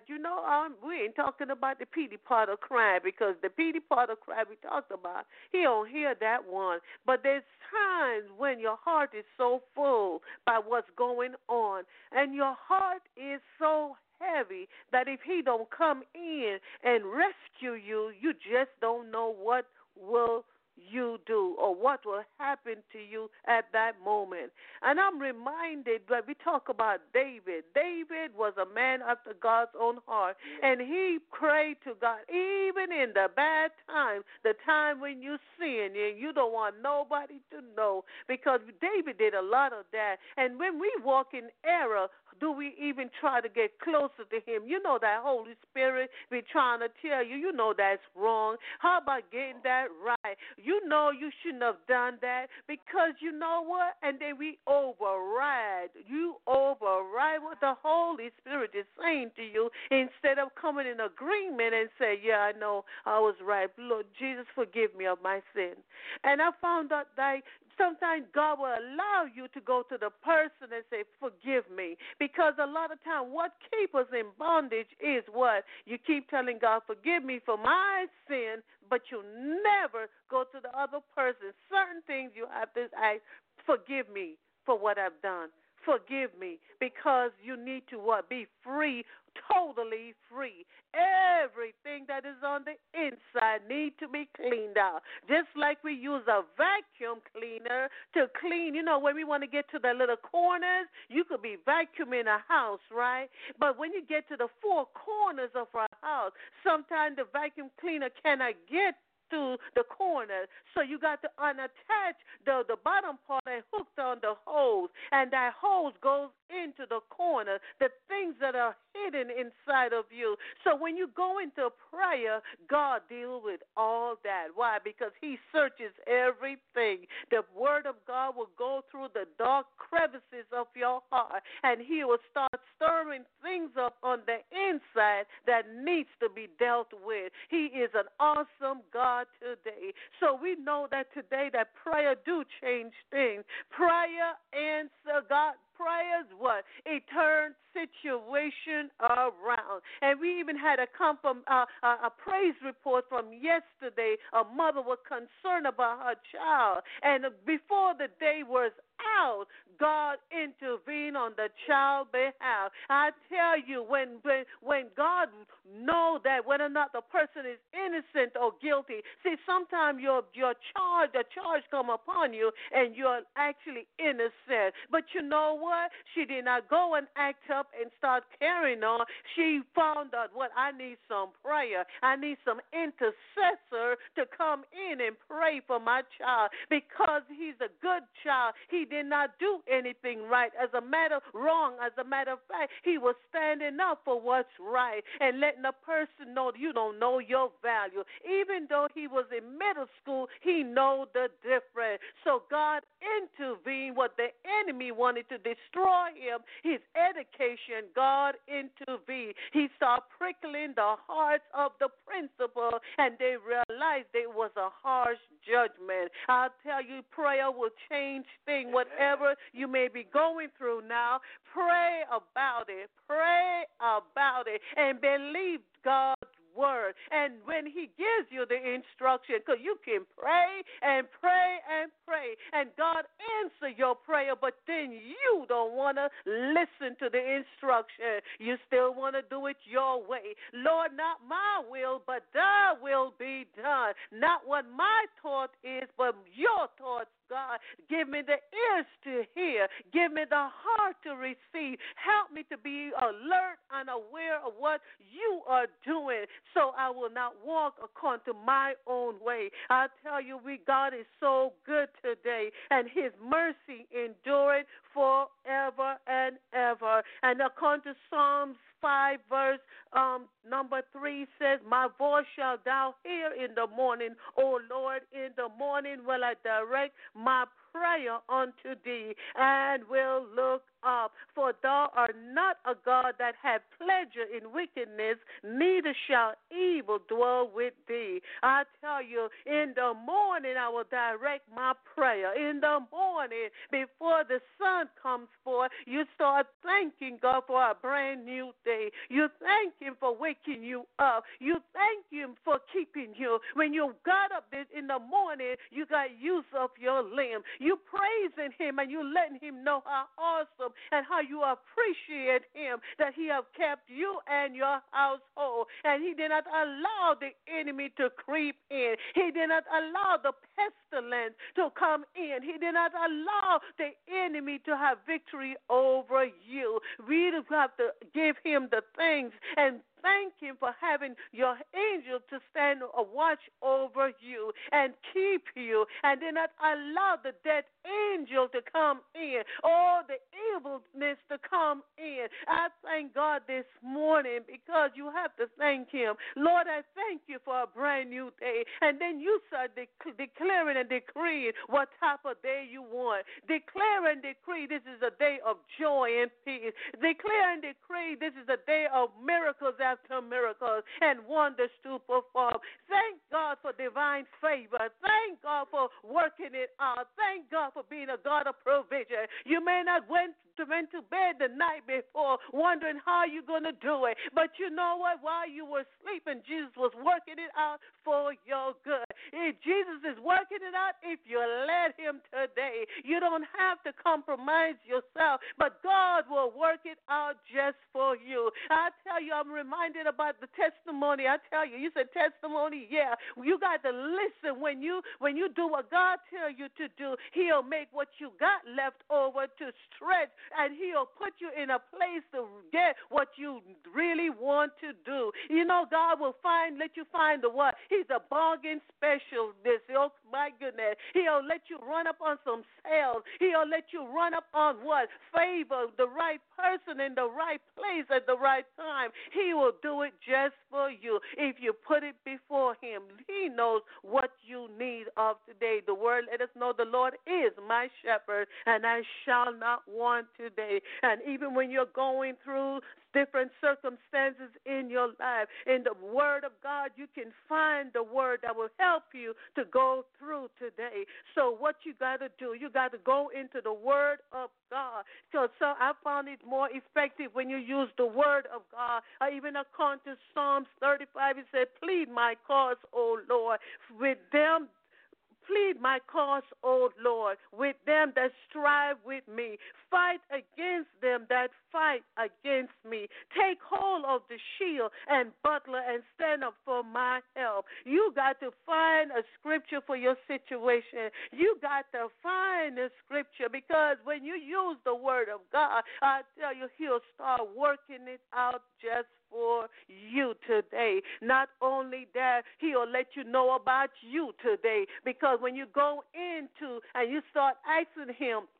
we ain't talking about the pity part of cry, because the pity part of cry we talked about, he don't hear that one. But there's times when your heart is so full by what's going on, and your heart is so heavy that if he don't come in and rescue you, you just don't know what will you do or what will happen to you at that moment. And I'm reminded that we talk about David. David was a man after God's own heart, and he prayed to God even in the bad times, the time when you sin and you don't want nobody to know, because David did a lot of that. And when we walk in error, do we even try to get closer to him? You know that Holy Spirit be trying to tell you, you know that's wrong. How about getting that right? You know you shouldn't have done that, because you know what? And then we override. You override what the Holy Spirit is saying to you, instead of coming in agreement and say, yeah, I know I was right. Lord Jesus, forgive me of my sin. And I found out that sometimes God will allow you to go to the person and say, forgive me. Because a lot of time what keeps us in bondage is what? You keep telling God, forgive me for my sin, but you never go to the other person. Certain things you have to ask, forgive me for what I've done. Forgive me, because you need to what? Be free, totally free. Everything that is on the inside needs to be cleaned out. Just like we use a vacuum cleaner to clean, when we want to get to the little corners, you could be vacuuming a house, right? But when you get to the four corners of our house, sometimes the vacuum cleaner cannot get to the corner, so you got to unattach the bottom part and hooked on the hose, and that hose goes into the corner, the things that are hidden inside of you. So when you go into prayer, God deals with all that. Why? Because he searches everything. The word of God will go through the dark crevices of your heart, and he will start stirring things up on the inside that needs to be dealt with. He is an awesome God today. So we know that today that prayer do change things. Prayer answer God. Prayers what? It turns situation around. And we even had a praise report from yesterday. A mother was concerned about her child, and before the day was out, God intervened on the child's behalf. I tell you, when God knows that whether or not the person is innocent or guilty, see, sometimes the charge come upon you, and you're actually innocent. But you know what? She did not go and act up and start carrying on. She found out what? I need some prayer. I need some intercessor to come in and pray for my child, because he's a good child. He did not do anything right. As a matter of fact, he was standing up for what's right and letting the person know you don't know your value. Even though he was in middle school, he knows the difference. So God intervened what the enemy wanted to destroy him, his education, God intervened. He started prickling the hearts of the principal, and they realized it was a harsh judgment. I'll tell you, prayer will change things. Whatever you may be going through now, pray about it. Pray about it and believe God's word. And when he gives you the instruction, because you can pray and pray and pray, and God answer your prayer, but then you don't want to listen to the instruction. You still want to do it your way. Lord, not my will, but thy will be done. Not what my thought is, but your thoughts, God. Give me the ears to hear. Give me the heart to receive. Help me to be alert and aware of what you are doing, so I will not walk according to my own way. I tell you, God is so good today, and his mercy endureth forever and ever. And according to Psalms 5, verse number 3 says, my voice shall thou hear in the morning, O Lord, in the morning will I direct my prayer unto thee, and will look up. For thou art not a God that hath pleasure in wickedness, neither shall evil dwell with thee. I tell you, in the morning I will direct my prayer. In the morning, before the sun comes forth, you start thanking God for a brand new day. You thank him for waking you up. You thank him for keeping you. When you got up in the morning, you got use of your limb. You praising him, and you letting him know how awesome and how you appreciate him, that he have kept you and your household, and he did not allow the enemy to creep in. He did not allow the pestilence to come in. He did not allow the enemy to have victory over you. We have to give him the things and thank him for having your angel to stand a watch over you and keep you, and did not allow the death angel to come in, or the evilness to come in. I thank God this morning, because you have to thank him. Lord, I thank you for a brand new day. And then you start declaring and decreeing what type of day you want. Declare and decree this is a day of joy and peace. Declare and decree this is a day of miracles after miracles and wonders to perform. Thank God for divine favor. Thank God for working it out. Thank God for being a God of provision. You may not went to bed the night before wondering how you're going to do it, but you know what? While you were sleeping, Jesus was working it out for your good. If Jesus is working it out, if you let him today, you don't have to compromise yourself, but God will work it out just for you. I tell you, I'm reminded about the testimony. I tell you, you said testimony, yeah. You got to listen. When you do what God tells you to do, he'll make what you got left over to stretch, and he'll put you in a place to get what you really want to do. You know, God will let you find the what? He's a bargain specialist. Oh, my goodness. He'll let you run up on some sales. He'll let you run up on what? Favor, the right person in the right place at the right time. He will do it just for you if you put it before him. He knows what you need of today. The word let us know the Lord is my shepherd, and I shall not want today. And even when you're going through different circumstances in your life, in the word of God, you can find the word that will help you to go through today. So what you got to do, you got to go into the word of God. So I found it more effective when you use the word of God. Even according to Psalms 35, it said, plead my cause, O Lord, with them. Plead my cause, O Lord, with them that strive with me. Fight against them that fight against me. Take hold of the shield and buckler and stand up for my help. You got to find a scripture for your situation. You got to find a scripture, because when you use the word of God, I tell you, he'll start working it out just for you today. Not only that, he'll let you know about you today, because when you go into and you start asking him,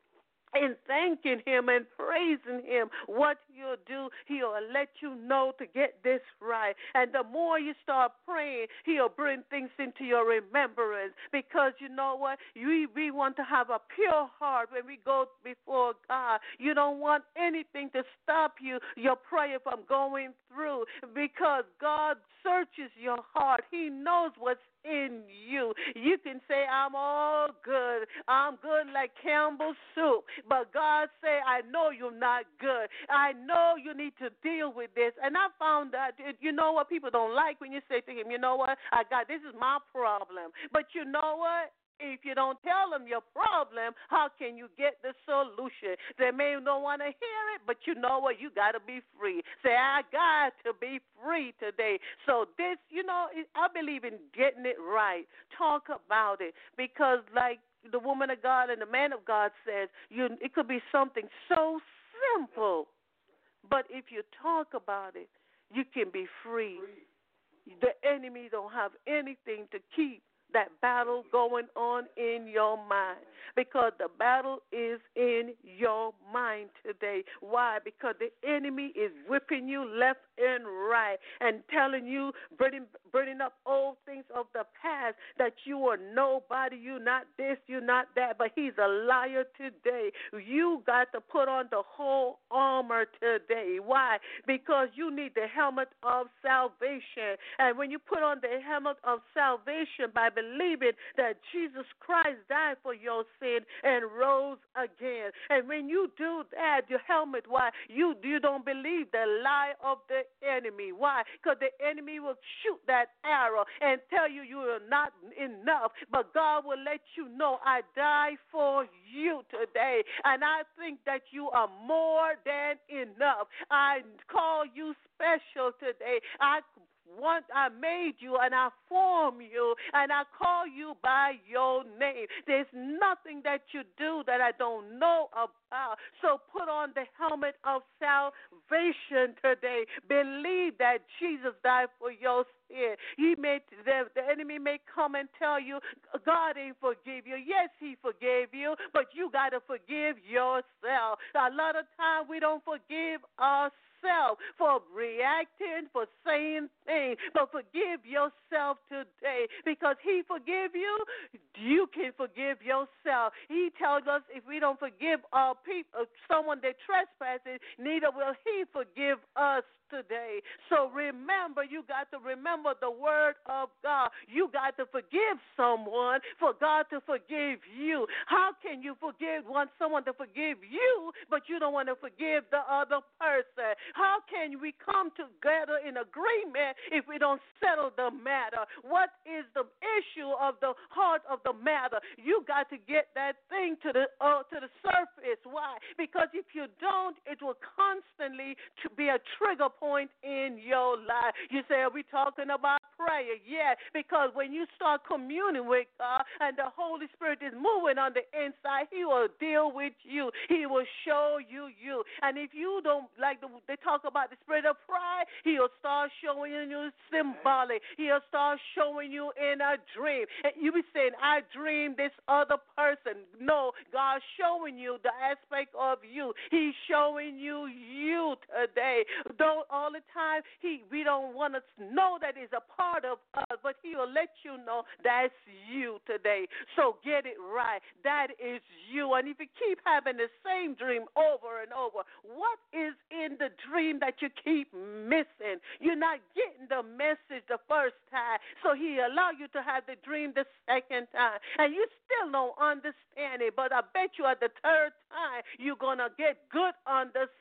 and thanking him and praising him, what he'll do, he'll let you know to get this right. And the more you start praying, he'll bring things into your remembrance. Because you know what? We want to have a pure heart when we go before God. You don't want anything to stop your prayer from going through, because God searches your heart. He knows what's in you. You can say, I'm all good. I'm good like Campbell's soup. But God say, I know you're not good. I know you need to deal with this. And I found that, you know what, people don't like when you say to him, you know what, this is my problem. But you know what? If you don't tell them your problem, how can you get the solution? They may not want to hear it, but you know what? You got to be free. Say, I got to be free today. So this, I believe in getting it right. Talk about it, because like the woman of God and the man of God says, it could be something so simple, but if you talk about it, you can be free. The enemy don't have anything to keep that battle going on in your mind, because the battle is in your mind today. Why? Because the enemy is whipping you left and right and telling you, burning up old things of the past, that you are nobody, you're not this, you're not that. But he's a liar today. You got to put on the whole armor today. Why? Because you need the helmet of salvation. And when you put on the helmet of salvation by believing that Jesus Christ died for your sin and rose again. And when you do that, your helmet, why? You don't believe the lie of the enemy. Why? Because the enemy will shoot that arrow and tell you you are not enough. But God will let you know, I died for you today. And I think that you are more than enough. I call you special today. I made you and I formed you and I call you by your name. There's nothing that you do that I don't know about. So put on the helmet of salvation today. Believe that Jesus died for your sin. The enemy may come and tell you, God ain't forgive you. Yes, he forgave you, but you got to forgive yourself. A lot of times we don't forgive ourselves for reacting, for saying things, but forgive yourself today, because he forgive you, you can forgive yourself. He tells us if we don't forgive our people, someone that trespasses, neither will he forgive us today. So remember, you got to remember the word of God. You got to forgive someone for God to forgive you. How can you want someone to forgive you, but you don't want to forgive the other person? How can we come together in agreement if we don't settle the matter? What is the issue of the heart of the matter? You got to get that thing to the surface. Why? Because if you don't, it will constantly be a trigger point in your life. You say, are we talking about prayer? Yeah, because when you start communing with God and the Holy Spirit is moving on the inside, he will deal with you. He will show you you. And if you don't, they talk about the spirit of pride, he'll start showing you symbolic. He'll start showing you in a dream. And you be saying, I dreamed this other person. No, God's showing you the aspect of you. He's showing you you today. Don't all the time, we don't want to know that it's a part of us, but he will let you know that's you today. So get it right. That is you. And if you keep having the same dream over and over, what is in the dream that you keep missing? You're not getting the message the first time, so he allow you to have the dream the second time, and you still don't understand it, but I bet you at the third time you're going to get good understanding.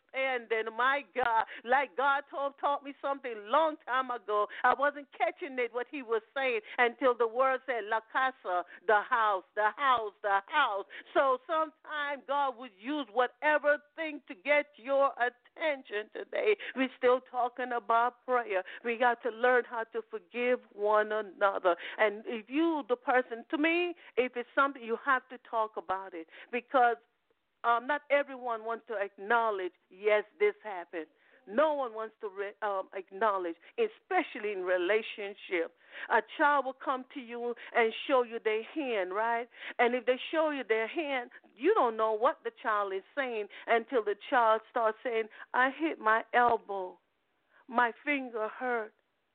My God, like God taught me something long time ago. I wasn't catching it, what he was saying, until the word said, La casa, the house, the house, the house. So sometimes God would use whatever thing to get your attention today. We're still talking about prayer. We got to learn how to forgive one another. And if you, the person, to me, if it's something, you have to talk about it, because not everyone wants to acknowledge, yes, this happened. No one wants to acknowledge, especially in relationship. A child will come to you and show you their hand, right? And if they show you their hand, you don't know what the child is saying until the child starts saying, I hit my elbow, my finger hurt,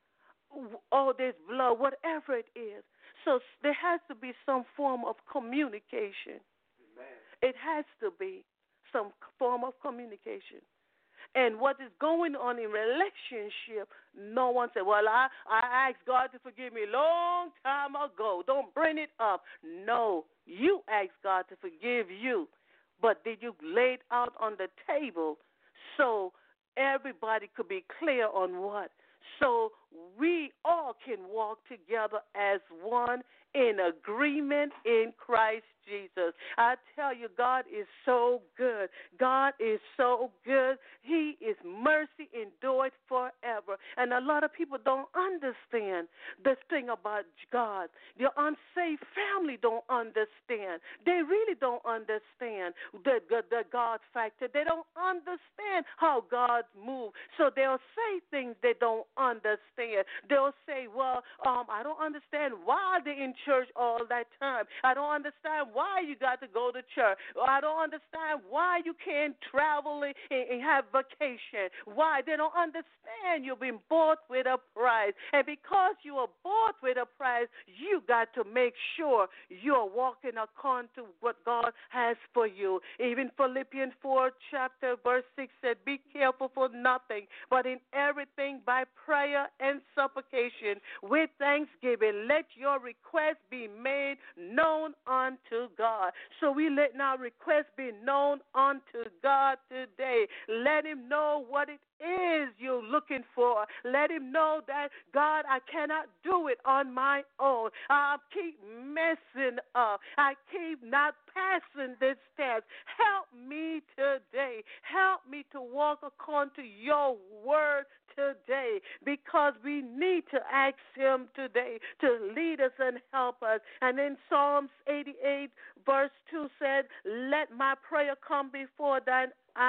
oh, there's blood, whatever it is. So there has to be some form of communication. Amen. It has to be some form of communication. And what is going on in relationship, no one said, well, I asked God to forgive me a long time ago. Don't bring it up. No, you asked God to forgive you. But did you lay it out on the table so everybody could be clear on what? So we all can walk together as one in agreement in Christ Jesus. I tell you, God is so good. God is so good. He is mercy endured forever. And a lot of people don't understand this thing about God. The unsaved family don't understand. They really don't understand the God factor. They don't understand how God moves. So they'll say things they don't understand. They'll say, well, I don't understand why they're in church all that time. I don't understand why you got to go to church. I don't understand why you can't travel and have vacation. Why? They don't understand you've been bought with a price. And because you are bought with a price, you got to make sure you're walking according to what God has for you. Even Philippians 4 chapter verse 6 said, be careful for nothing, but in everything by prayer and supplication with thanksgiving, let your request be made known unto God. So we let our request be known unto God today. Let him know what it is you're looking for. Let him know that, God, I cannot do it on my own. I keep messing up. I keep not passing this test. Help me today. Help me to walk according to your word today, because we need to ask him today to lead us and help us. And in Psalms 88 verse 2 said, let my prayer come before thine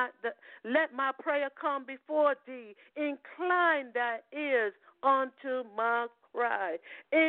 let my prayer come before thee. Incline thy ears unto my cry.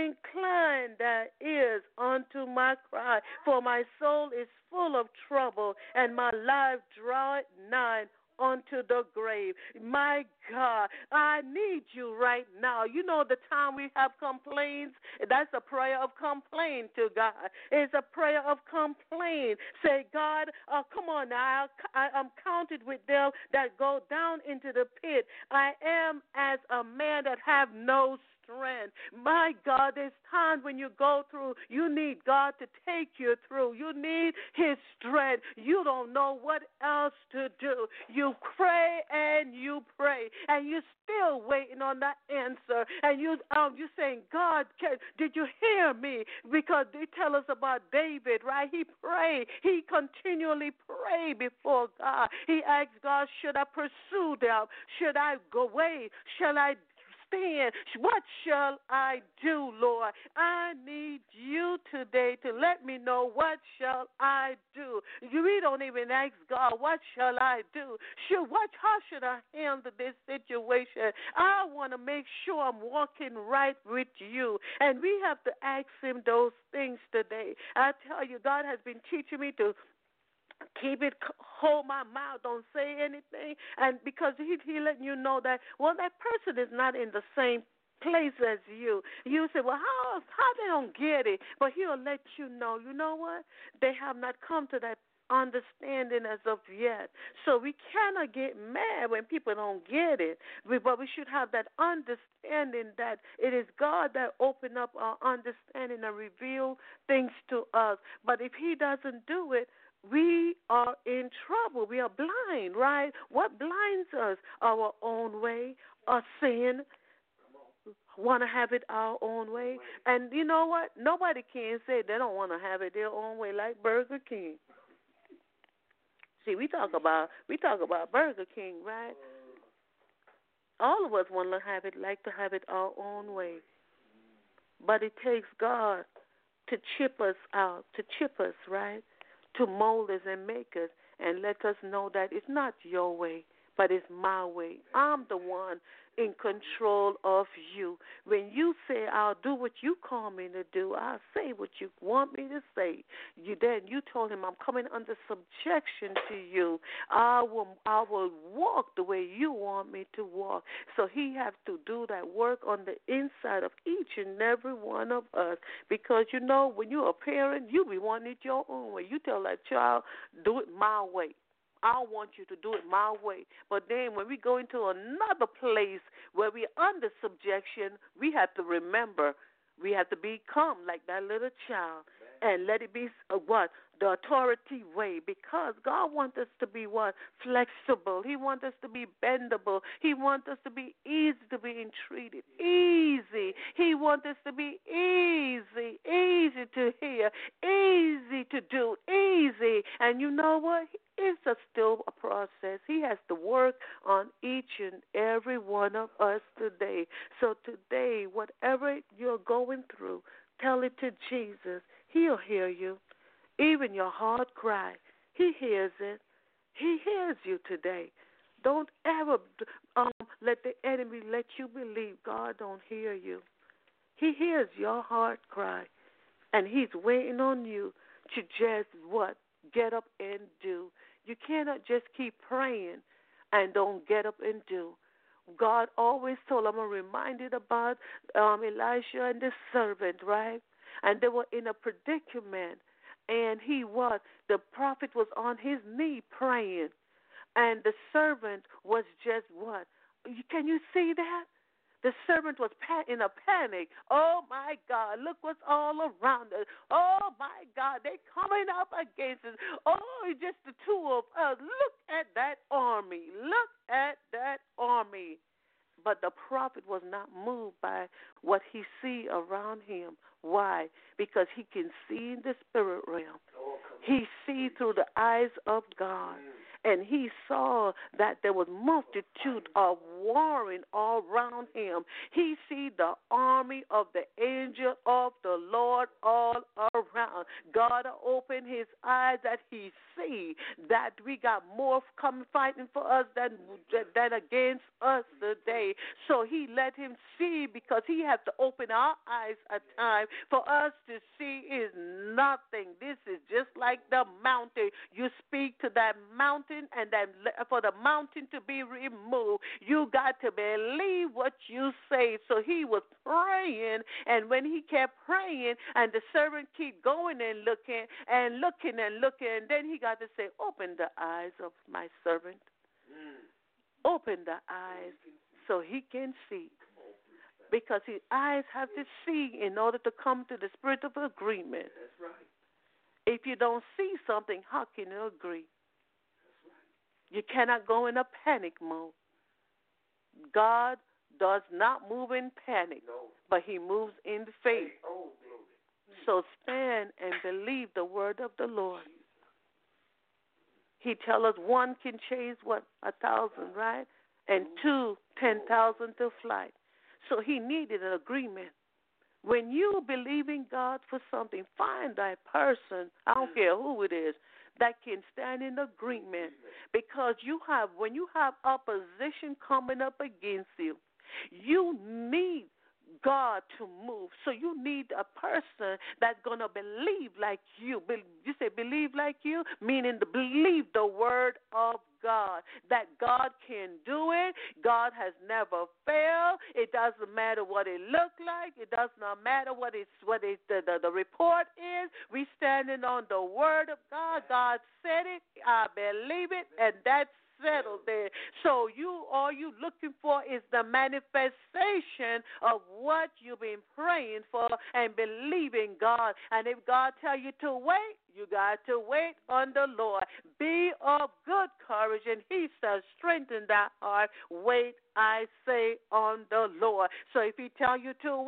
Incline thy ears unto my cry. For my soul is full of trouble, and my life draweth nigh onto the grave. My God, I need you right now. You know the time we have complaints, that's a prayer of complaint to God. It's a prayer of complaint. Say, God, come on now, I'm counted with them that go down into the pit. I am as a man that have no strength. My God, there's times when you go through, you need God to take you through. You need his strength. You don't know what else to do. You pray and you pray, and you're still waiting on that answer. And you're saying, God, did you hear me? Because they tell us about David, right? He prayed. He continually prayed before God. He asked God, should I pursue them? Should I go away? Shall I stand? What shall I do, Lord? I need you today to let me know what shall I do. We don't even ask God, what shall I do? How should I handle this situation? I want to make sure I'm walking right with you. And we have to ask him those things today. I tell you, God has been teaching me to keep it, hold my mouth, don't say anything. And because he letting you know that, well, that person is not in the same place as you. You say, well, how they don't get it? But he'll let you know what? They have not come to that understanding as of yet. So we cannot get mad when people don't get it. But we should have that understanding that it is God that opened up our understanding and reveal things to us. But if he doesn't do it, we are in trouble. We are blind, right? What blinds us? Our own way, our sin. Want to have it our own way. And you know what? Nobody can say they don't want to have it their own way, like Burger King. See, we talk about Burger King, right? All of us want to have it our own way. But it takes God to chip us out, right? To mold us and make us and let us know that it's not your way, but it's my way. I'm the one in control of you. When you say, I'll do what you call me to do, I'll say what you want me to say. Then you told him, I'm coming under subjection to you. I will walk the way you want me to walk. So he has to do that work on the inside of each and every one of us. Because, you know, when you're a parent, you be wanting it your own way. You tell that child, do it my way. I want you to do it my way. But then when we go into another place where we're under subjection, we have to remember, we have to become like that little child and let it be what? The authority way, because God wants us to be what? Flexible. He wants us to be bendable. He wants us to be easy to be entreated. Easy. He wants us to be easy. Easy to hear. Easy to do. Easy. And you know what? It's still a process. He has to work on each and every one of us today. So today, whatever you're going through, tell it to Jesus. He'll hear you. Even your heart cry, he hears it. He hears you today. Don't ever let the enemy let you believe God don't hear you. He hears your heart cry, and he's waiting on you to just what? Get up and do. You cannot just keep praying and don't get up and do. God always told, I'm reminded about Elisha and the servant, right? And they were in a predicament. And the prophet was on his knee praying. And the servant was just what? Can you see that? The servant was in a panic. Oh, my God, look what's all around us. Oh, my God, they're coming up against us. Oh, it's just the two of us. Look at that army. Look at that army. But the prophet was not moved by what he see around him. Why? Because he can see in the spirit realm. He see through the eyes of God. And he saw that there was multitude of warring all around him. He see the army of the angel of the Lord all around. God opened his eyes that he see that we got more coming fighting for us than against us today. So he let him see, because he has to open our eyes at times for us to see is nothing. This is just like the mountain. You speak to that mountain, and then for the mountain to be removed, you got to believe what you say. So he was praying, and when he kept praying, and the servant keep going and looking and looking and looking, and then he got to say, open the eyes of my servant. Open the eyes so he can see. Because his eyes have to see in order to come to the spirit of agreement. That's right. If you don't see something, how can you agree? You cannot go in a panic mode. God does not move in panic, but he moves in faith. Oh, glory. So stand and believe the word of the Lord. He tells us one can chase, 1,000, right? And 2, 10,000 to flight. So he needed an agreement. When you believe in God for something, find that person, I don't care who it is, that can stand in agreement. Because when you have opposition coming up against you, you need God to move. So you need a person that's going to believe like you. You say believe like you, meaning to believe the word of God, that God can do it. God has never failed. It doesn't matter what it looks like. It does not matter what the report is. We standing on the word of God. God said it. I believe it, and that's settled there. So all you looking for is the manifestation of what you've been praying for and believing God. And if God tell you to wait, you got to wait on the Lord. Be of good courage, and he shall strengthen that heart. Wait, I say, on the Lord. So if he tell you to wait,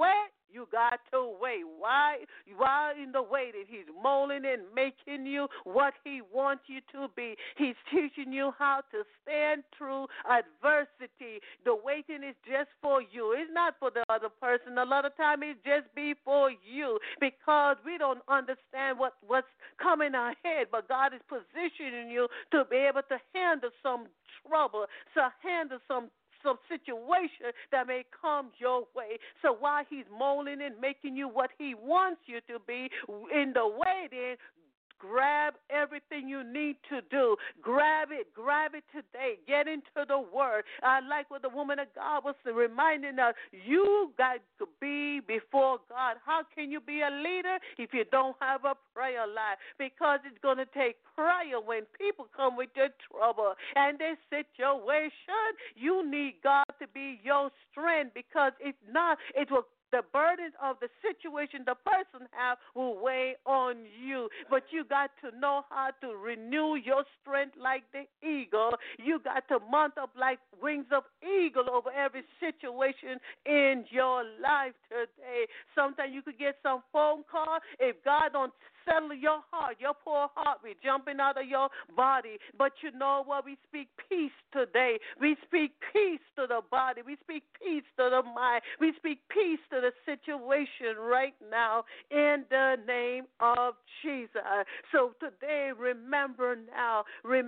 You got to wait. Why? While in the waiting, he's molding and making you what he wants you to be. He's teaching you how to stand through adversity. The waiting is just for you. It's not for the other person. A lot of time it's just be for you because we don't understand what's coming ahead. But God is positioning you to be able to handle some trouble, to handle some situation that may come your way. So while he's molding and making you what he wants you to be in the waiting, grab everything you need to do. Grab it today. Get into the Word. I like what the woman of God was reminding us. You got to be before God. How can you be a leader if you don't have a prayer life? Because it's going to take prayer when people come with their trouble and their situation. You need God to be your strength because if not, it will the burden of the situation the person have will weigh on you. But you got to know how to renew your strength like the eagle. You got to mount up like wings of eagle over every situation in your life today. Sometimes you could get some phone call. If God don't settle your heart, your poor heart be jumping out of your body. But you know what? We speak peace today. We speak peace to the body. We speak peace to the mind. We speak peace to the situation right now in the name of Jesus. So today, remember now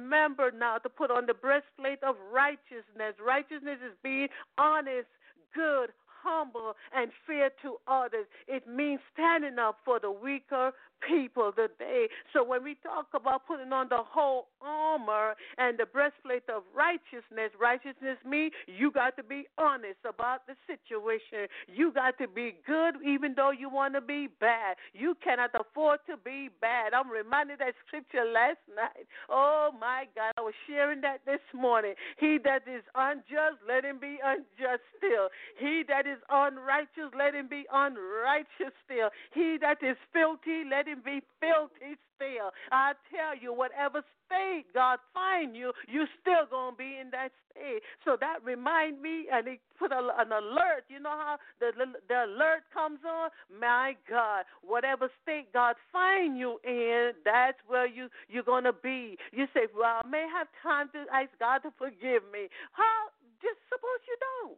to put on the breastplate of righteousness. Righteousness is being honest, good, humble, and fair to others. It means standing up for the weaker people today. So when we talk about putting on the whole armor and the breastplate of righteousness means you got to be honest about the situation. You got to be good even though you want to be bad. You cannot afford to be bad. I'm reminded that scripture last night. Oh my God, I was sharing that this morning. He that is unjust, let him be unjust still. He that is unrighteous, let him be unrighteous still. He that is filthy, let him be filthy still. I tell you, whatever state God find you, you still going to be in that state. So that remind me, and he put an alert. You know how the alert comes on? My God, whatever state God find you in, that's where you're going to be. You say, well, I may have time to ask God to forgive me. How? Just suppose you don't.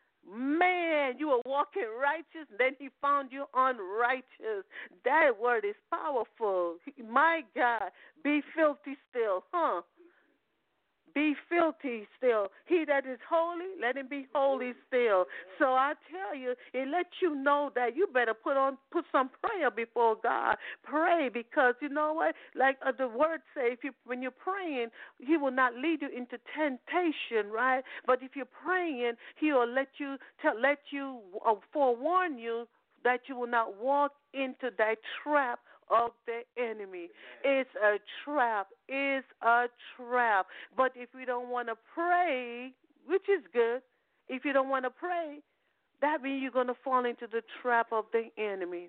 Man, you were walking righteous, then he found you unrighteous. That word is powerful. My God, be filthy still, huh? Be filthy still. He that is holy, let him be holy still. So I tell you, it lets you know that you better put some prayer before God. Pray because you know what? Like the word say, when you're praying, he will not lead you into temptation, right? But if you're praying, he will let you forewarn you that you will not walk into that trap of the enemy. It's a trap. It's a trap. But if we don't want to pray, which is good, if you don't want to pray, that means you're going to fall into the trap of the enemy.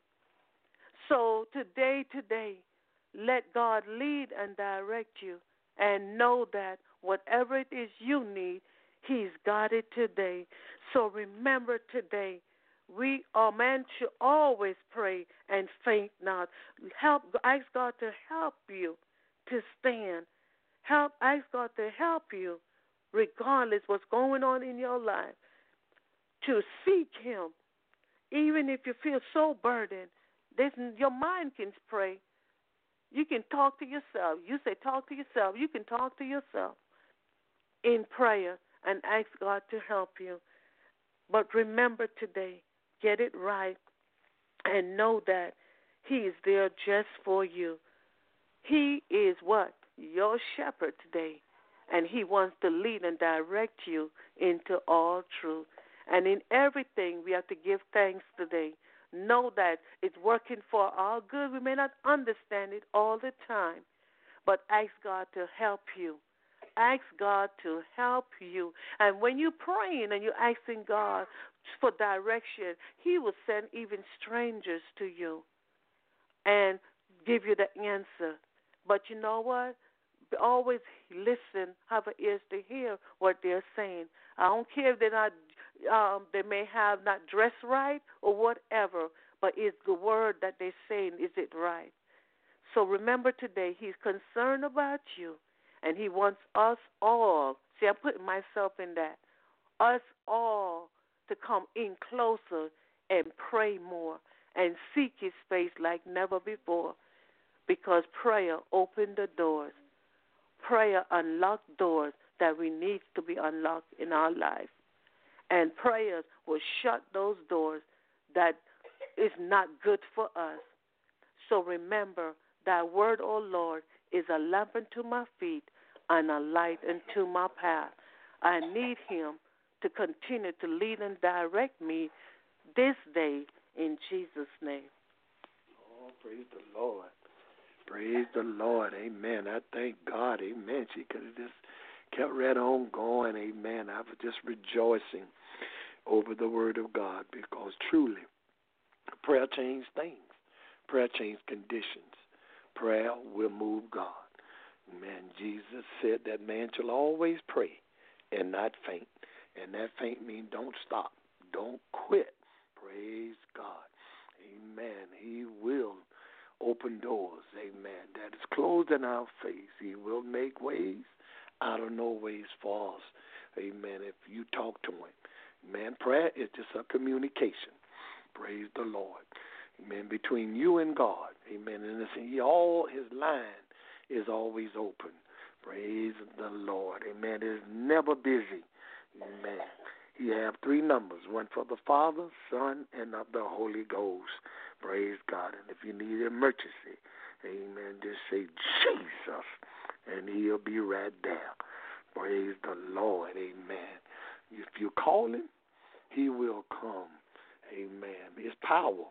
So today, let God lead and direct you and know that whatever it is you need, he's got it today. So remember today, man should always pray and faint not. Ask God to help you to stand. Ask God to help you, regardless what's going on in your life, to seek him. Even if you feel so burdened, your mind can pray. You can talk to yourself. You say talk to yourself. You can talk to yourself in prayer and ask God to help you. But remember today, get it right and know that he is there just for you. He is what? Your shepherd today. And he wants to lead and direct you into all truth. And in everything, we have to give thanks today. Know that it's working for our good. We may not understand it all the time, but ask God to help you. Ask God to help you. And when you're praying and you're asking God for direction, he will send even strangers to you and give you the answer. But you know what? Always listen, have an ears to hear what they're saying. I don't care if they're not they may have not dressed right or whatever, but is the word that they're saying, is it right? So remember today, he's concerned about you, and he wants us all, see, I'm putting myself in that, us all to come in closer and pray more and seek his face like never before, because prayer opened the doors. Prayer unlocked doors that we need to be unlocked in our life. And prayers will shut those doors that is not good for us. So remember, thy word, O Lord, is a lamp unto my feet and a light unto my path. I need him to continue to lead and direct me this day in Jesus' name. Oh, praise the Lord. Praise the Lord. Amen. I thank God. Amen. She could have just kept right on going. Amen. I was just rejoicing over the word of God, because truly prayer changed things. Prayer changed conditions. Prayer will move God. Amen. Jesus said that man shall always pray and not faint. And that faint means don't stop. Don't quit. Praise God. Amen. He will open doors. Amen. That is closed in our face. He will make ways out of no ways for us. Amen. If you talk to him. Amen. Prayer is just a communication. Praise the Lord. Amen. Between you and God. Amen. And all his line is always open. Praise the Lord. Amen. It is never busy. Amen. He have 3 numbers, one for the Father, Son, and of the Holy Ghost. Praise God. And if you need emergency, amen, just say Jesus, and he'll be right there. Praise the Lord. Amen. If you call him, he will come. Amen. There's power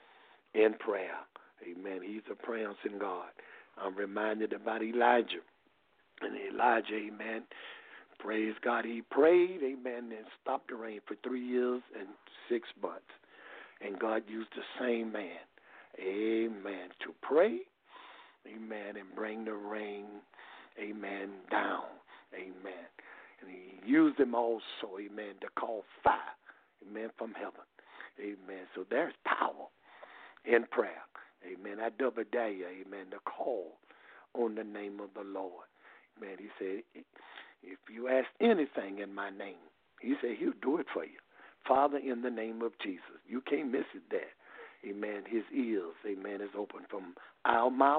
in prayer. Amen. He's a prayer-answering God. I'm reminded about Elijah. And Elijah, amen, praise God, he prayed, amen, and stopped the rain for 3 years and 6 months. And God used the same man, amen, to pray, amen, and bring the rain, amen, down, amen. And he used him also, amen, to call fire, amen, from heaven, amen. So there's power in prayer, amen. I double dare you, amen, to call on the name of the Lord. Man, he said, if you ask anything in my name, he said he'll do it for you. Father, in the name of Jesus. You can't miss it there. Amen. His ears, amen, is open from our mouth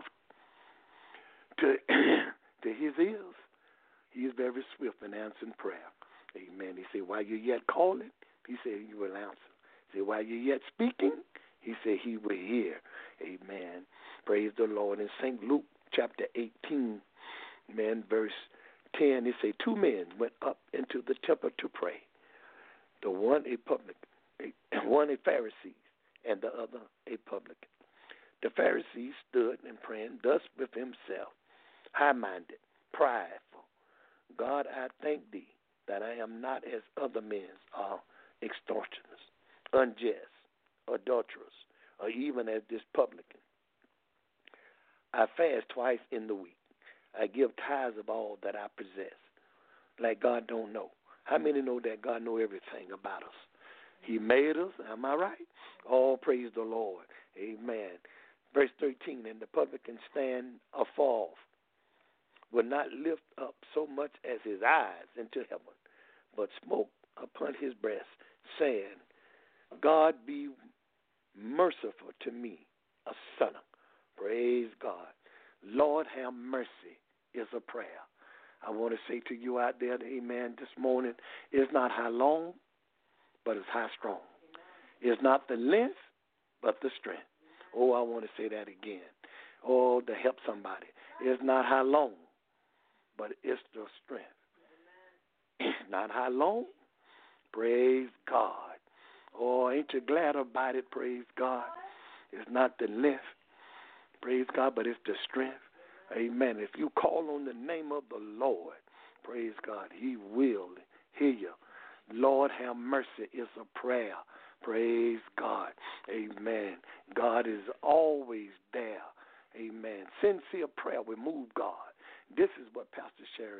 to his ears. He is very swift in answering prayer. Amen. He said, while you're yet calling, he said he will answer. He said, while you're yet speaking, he said he will hear. Amen. Praise the Lord. In St. Luke chapter 18, amen, verse 10, it say 2 men went up into the temple to pray. The one a Pharisee, and the other a publican. The Pharisee stood and praying thus with himself, high-minded, prideful. God, I thank thee that I am not as other men are, extortioners, unjust, adulterers, or even as this publican. I fast twice in the week. I give tithes of all that I possess. Like God don't know. How many know that God know everything about us? He made us. Am I right? All praise the Lord. Amen. Verse 13, and the publican stand afar off, will not lift up so much as his eyes into heaven, but smote upon his breast, saying, God be merciful to me, a sinner. Praise God. Lord, have mercy is a prayer. I want to say to you out there, amen, this morning, it's not how long, but it's how strong. It's not the length, but the strength. Oh, I want to say that again. Oh, to help somebody. It's not how long, but it's the strength. It's not how long. Praise God. Oh, ain't you glad about it? Praise God. It's not the length. Praise God, but it's the strength. Amen. If you call on the name of the Lord, praise God, he will hear you. Lord, have mercy is a prayer. Praise God. Amen. God is always there. Amen. Sincere prayer will move God. This is what Pastor Sharon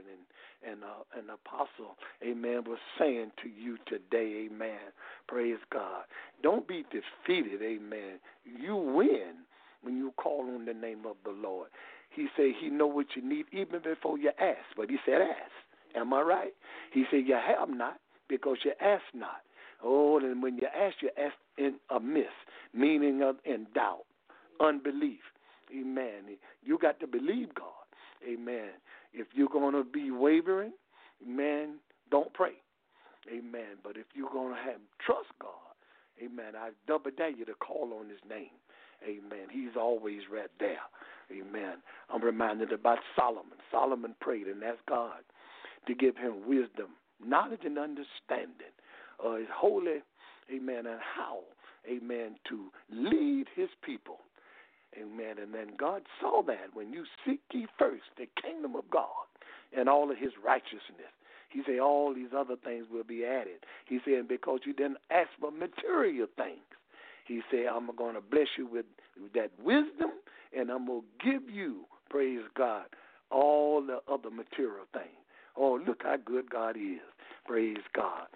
and Apostle, amen, was saying to you today, amen. Praise God. Don't be defeated, amen. You win when you call on the name of the Lord. He said he know what you need even before you ask, but he said ask. Am I right? He said you have not because you ask not. Oh, and when you ask in amiss, meaning of in doubt, unbelief. Amen. You got to believe God. Amen. If you're going to be wavering, amen, don't pray. Amen. But if you're going to trust God, amen, I double dare you to call on his name. Amen. He's always right there. Amen. I'm reminded about Solomon. Solomon prayed and asked God to give him wisdom, knowledge, and understanding of his holy, amen, and how, amen, to lead his people. Amen. And then God saw that when you seek ye first the kingdom of God and all of his righteousness, he said all these other things will be added. He said because you didn't ask for material things. He said, I'm going to bless you with that wisdom, and I'm going to give you, praise God, all the other material things. Oh, look how good God is. Praise God.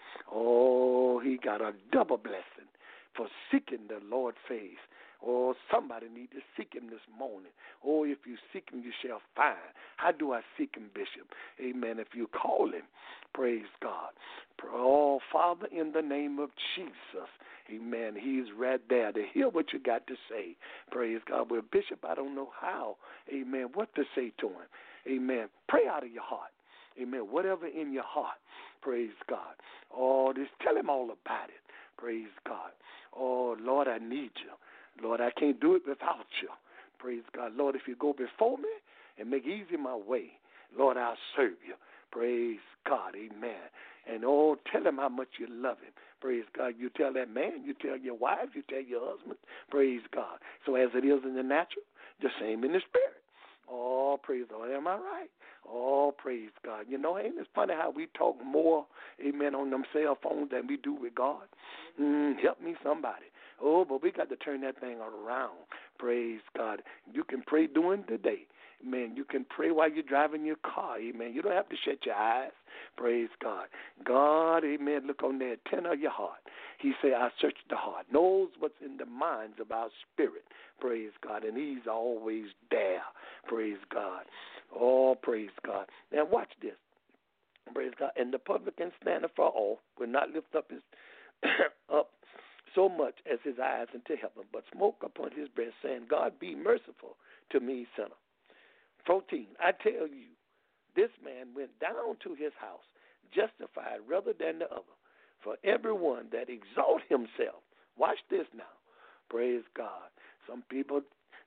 Oh, he got a double blessing for seeking the Lord's face. Oh, somebody need to seek him this morning. Oh, if you seek him, you shall find. How do I seek him, Bishop? Amen. If you call him, praise God. Oh, Father, in the name of Jesus, amen. He's right there to hear what you got to say. Praise God. Well, Bishop, I don't know how, amen, what to say to him. Amen. Pray out of your heart. Amen. Whatever in your heart, praise God. Oh, just tell him all about it. Praise God. Oh, Lord, I need you. Lord, I can't do it without you. Praise God. Lord, if you go before me and make easy my way, Lord, I'll serve you. Praise God. Amen. And, oh, tell him how much you love him. Praise God. You tell that man, you tell your wife, you tell your husband. Praise God. So as it is in the natural, the same in the spirit. Oh, praise the Lord. Am I right? Oh, praise God. You know, ain't it funny how we talk more, amen, on them cell phones than we do with God? Help me somebody. Oh, but we got to turn that thing around. Praise God. You can pray during the day. Amen. You can pray while you're driving your car. Amen. You don't have to shut your eyes. Praise God. God, amen, look on the antenna of your heart. He said, I search the heart, knows what's in the minds of our spirit. Praise God. And he's always there. Praise God. Oh, praise God. Now watch this. Praise God. And the publican standeth for all will not lift up his up so much as his eyes into heaven, but smoke upon his breast, saying, God be merciful to me, sinner. 14, I tell you, this man went down to his house justified rather than the other. For everyone that exalt himself, watch this now, praise God. Some people,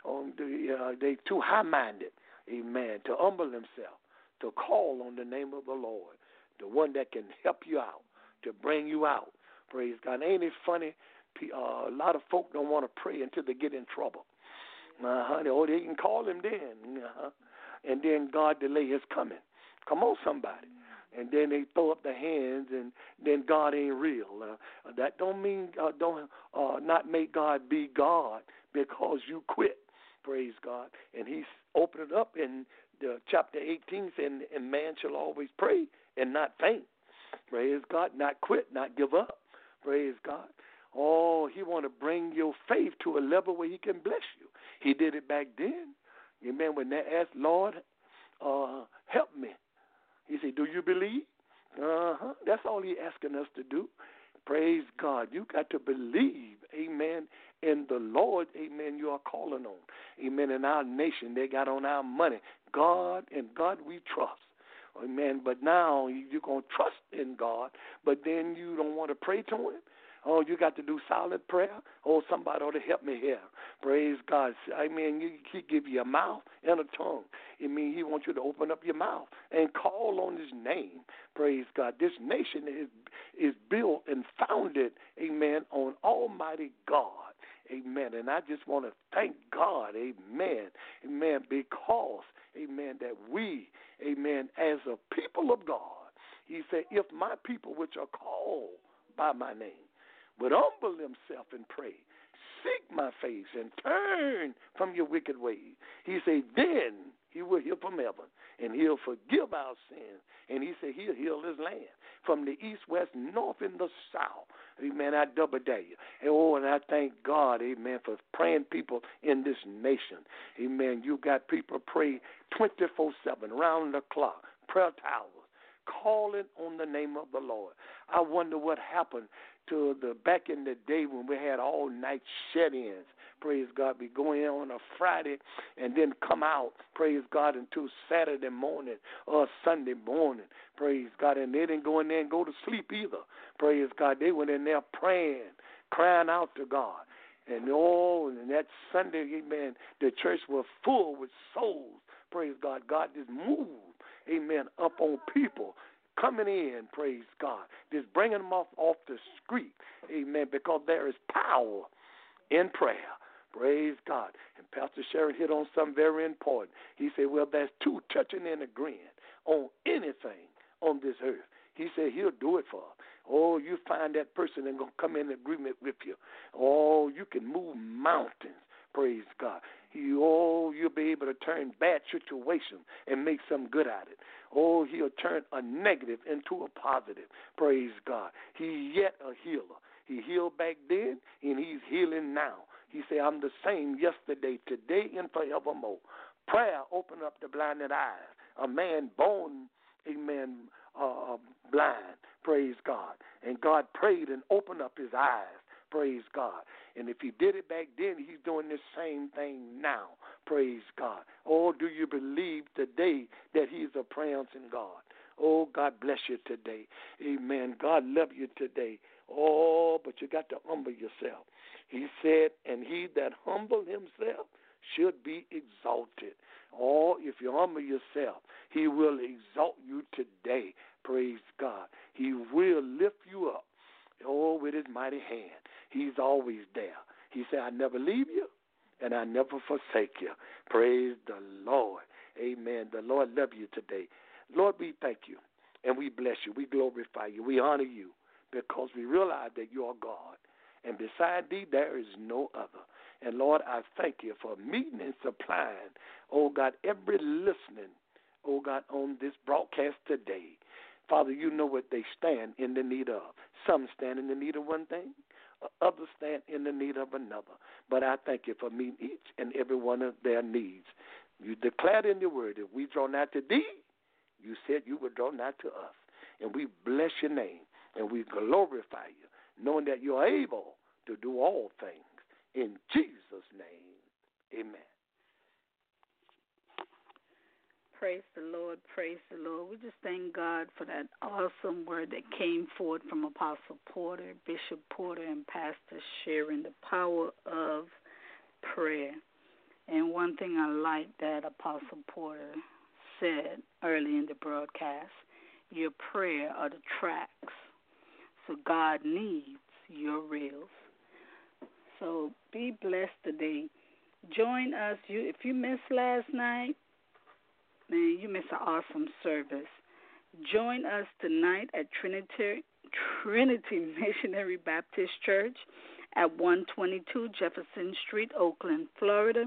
they too high-minded, amen, to humble themselves, to call on the name of the Lord, the one that can help you out, to bring you out. Praise God. Ain't it funny? A lot of folk don't want to pray until they get in trouble. Oh, they can call him then. And then God delay his coming. Come on, somebody. And then they throw up their hands, and then God ain't real. That don't mean not make God be God because you quit. Praise God. And he's opened it up in the chapter 18, saying, and man shall always pray and not faint. Praise God. Not quit, not give up. Praise God. Oh, he want to bring your faith to a level where he can bless you. He did it back then. Amen. When they asked, Lord, help me. He said, do you believe? That's all he's asking us to do. Praise God. You got to believe, amen, in the Lord, amen, you are calling on. Amen. In our nation, they got on our money. God, and God we trust. Amen. But now you're going to trust in God, but then you don't want to pray to him. Oh, you got to do silent prayer. Oh, somebody ought to help me here. Praise God. I mean, he give you a mouth and a tongue. I mean, he wants you to open up your mouth and call on his name. Praise God. This nation is built and founded, amen, on Almighty God. Amen. And I just want to thank God, amen, amen, because, amen, that we, amen, as a people of God, he said, if my people which are called by my name would humble themselves and pray, seek my face and turn from your wicked ways, he said, then he will hear from heaven and he'll forgive our sins. And he said he'll heal his land from the east, west, north, and the south. Amen. I double dare you. And I thank God, amen, for praying people in this nation. Amen. You got people pray 24/7, around the clock, prayer towers, calling on the name of the Lord. I wonder what happened to the back in the day when we had all night shut-ins. Praise God, be going on a Friday and then come out, praise God, until Saturday morning or Sunday morning. Praise God, and they didn't go in there and go to sleep either. Praise God, they went in there praying, crying out to God. And and that Sunday, amen, the church was full with souls. Praise God. God just moved, amen, up on people coming in, praise God, just bringing them off the street, amen, because there is power in prayer. Praise God. And Pastor Sherry hit on something very important. He said, well, there's two touching and agreeing on anything on this earth. He said he'll do it for us. Oh, you find that person and going to come in agreement with you. Oh, you can move mountains. Praise God. You'll be able to turn bad situations and make some good at it. Oh, he'll turn a negative into a positive. Praise God. He's yet a healer. He healed back then, and he's healing now. He said, I'm the same yesterday, today, and forevermore. Prayer opened up the blinded eyes. A man born, amen, blind. Praise God. And God prayed and opened up his eyes. Praise God. And if he did it back then, he's doing the same thing now. Praise God. Oh, do you believe today that he's a prancing God? Oh, God bless you today. Amen. God love you today. Oh, but you got to humble yourself. He said, and he that humble himself should be exalted. Oh, if you humble yourself, he will exalt you today. Praise God. He will lift you up. Oh, with his mighty hand. He's always there. He said, I never leave you and I never forsake you. Praise the Lord. Amen. The Lord love you today. Lord, we thank you and we bless you. We glorify you. We honor you because we realize that you are God. And beside thee, there is no other. And Lord, I thank you for meeting and supplying, oh God, every listening, oh God, on this broadcast today. Father, you know what they stand in the need of. Some stand in the need of one thing, others stand in the need of another. But I thank you for meeting each and every one of their needs. You declared in your word, if we draw nigh to thee, you said you would draw nigh to us. And we bless your name and we glorify you, knowing that you are able to do all things. In Jesus' name, amen. Praise the Lord, praise the Lord. We just thank God for that awesome word that came forth from Apostle Porter, Bishop Porter, and Pastor Sharon, the power of prayer. And one thing I like that Apostle Porter said early in the broadcast, your prayer are the tracks. So God needs your reels. So be blessed today. Join us. If you missed last night, man, you missed an awesome service. Join us tonight at Trinity Missionary Baptist Church at 122 Jefferson Street, Oakland, Florida,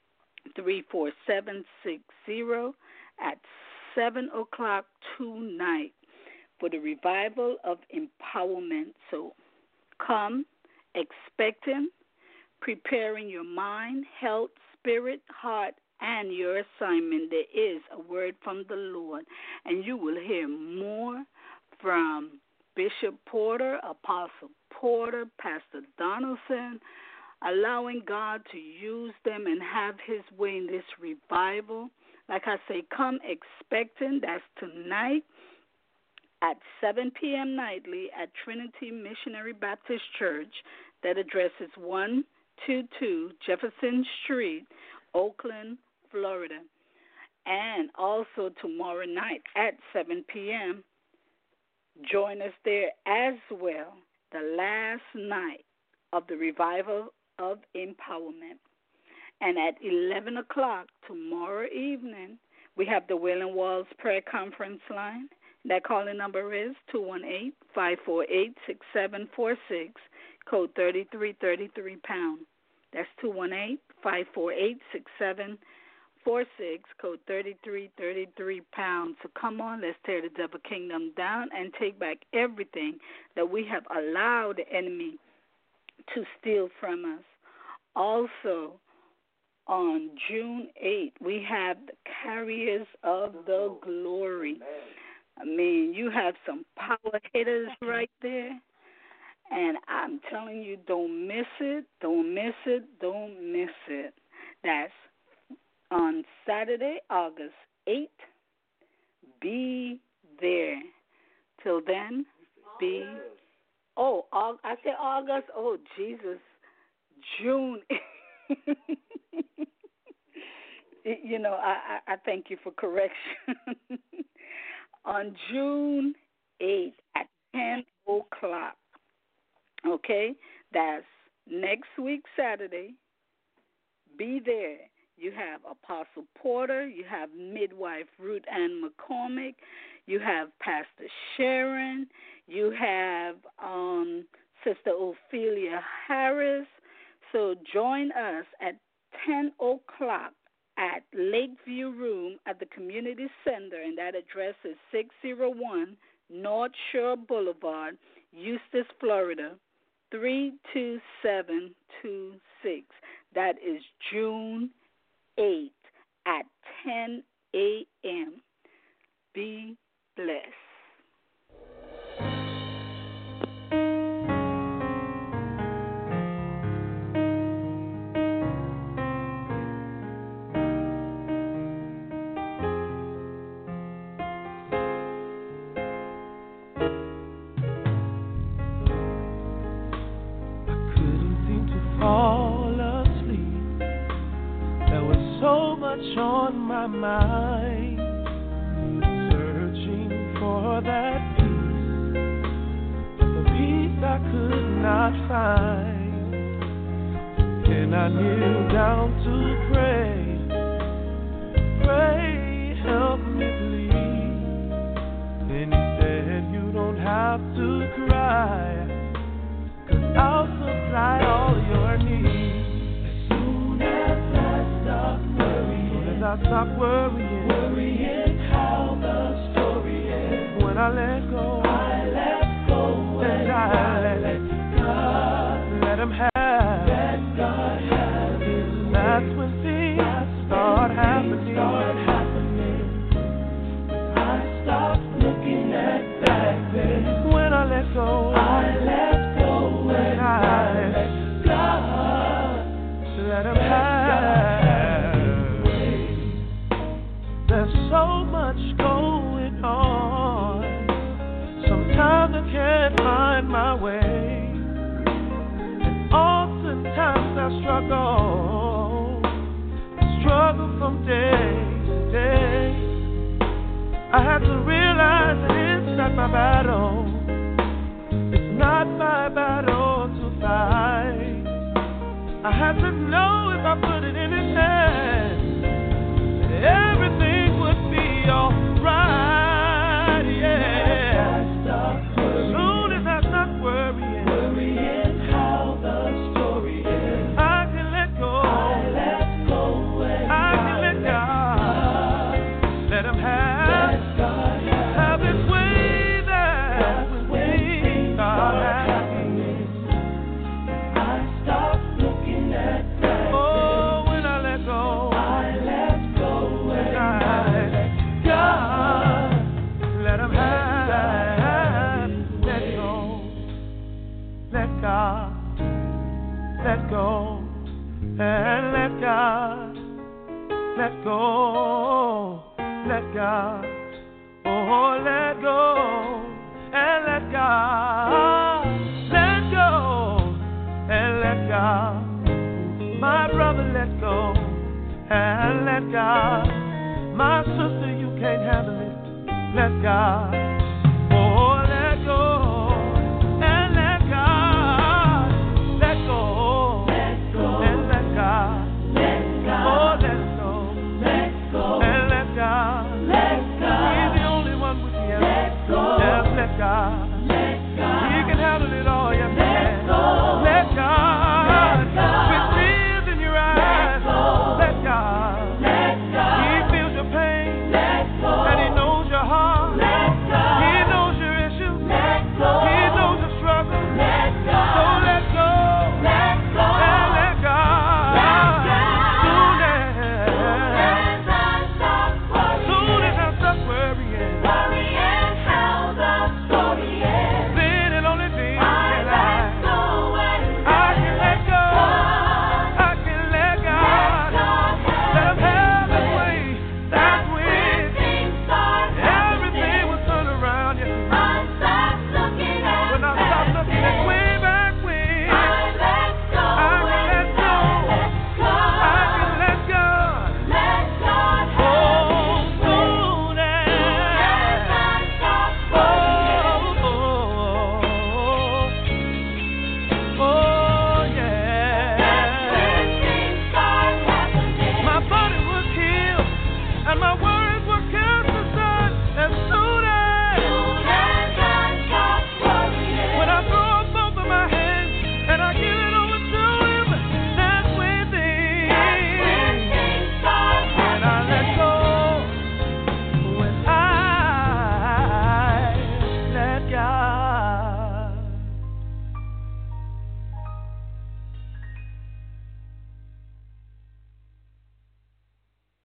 34760 at 7 o'clock tonight for the revival of empowerment. So come expecting, preparing your mind, health, spirit, heart, and your assignment. There is a word from the Lord, and you will hear more from Bishop Porter, Apostle Porter, Pastor Donaldson, allowing God to use them and have his way in this revival. Like I say, come expecting. That's tonight at 7 p.m. nightly at Trinity Missionary Baptist Church. That address is 122 Jefferson Street, Oakland, Florida. And also tomorrow night at 7 p.m., join us there as well, the last night of the revival of empowerment. And at 11 o'clock tomorrow evening, we have the Wailing Walls Prayer Conference line. That calling number is 218-548-6746, code 3333#. That's 218-548-6746. 846, code 3333 pounds. So come on, let's tear the devil kingdom down and take back everything that we have allowed the enemy to steal from us. Also, on June 8th, we have the Carriers of the Glory. I mean, you have some power hitters right there. And I'm telling you, don't miss it, don't miss it, don't miss it. That's on Saturday, August 8th. Be there. Till then, be. Oh, I said August. Oh, Jesus. June. You know, I thank you for correction. On June 8th at 10 o'clock. Okay? That's next week, Saturday. Be there. You have Apostle Porter. You have Midwife Ruth Ann McCormick. You have Pastor Sharon. You have Sister Ophelia Harris. So join us at 10 o'clock at Lakeview Room at the Community Center, and that address is 601 North Shore Boulevard, Eustis, Florida, 32726. That is June 8th at 10 a.m. Be blessed. On my mind, searching for that peace, the peace I could not find. Then I kneel down to pray, help me please. Then he said, you don't have to cry, 'cause I'll supply all your needs. I stop worrying how the story ends. When I let go, and I let God, let Him have, let God have His way. That's when things start happening. I stop looking at back then. When I let go, and I let God, let Him have. There's so much going on. Sometimes I can't find my way, and oftentimes I struggle from day to day. I have to realize that it's not my battle. It's not my battle to fight. I have to know if I put it in His hands, everything would be alright, yeah. As soon as I stop worrying how the story is, I can let go. I can let God. Let Him have His way. That's when things start happening. I stop looking at that. Oh, when I let go. Let go, and let God, let go, let God, oh, let go, and let God, let go, and let God, my brother, let go, and let God, my sister, you can't handle it, let God, oh, let go. God. He can handle it all.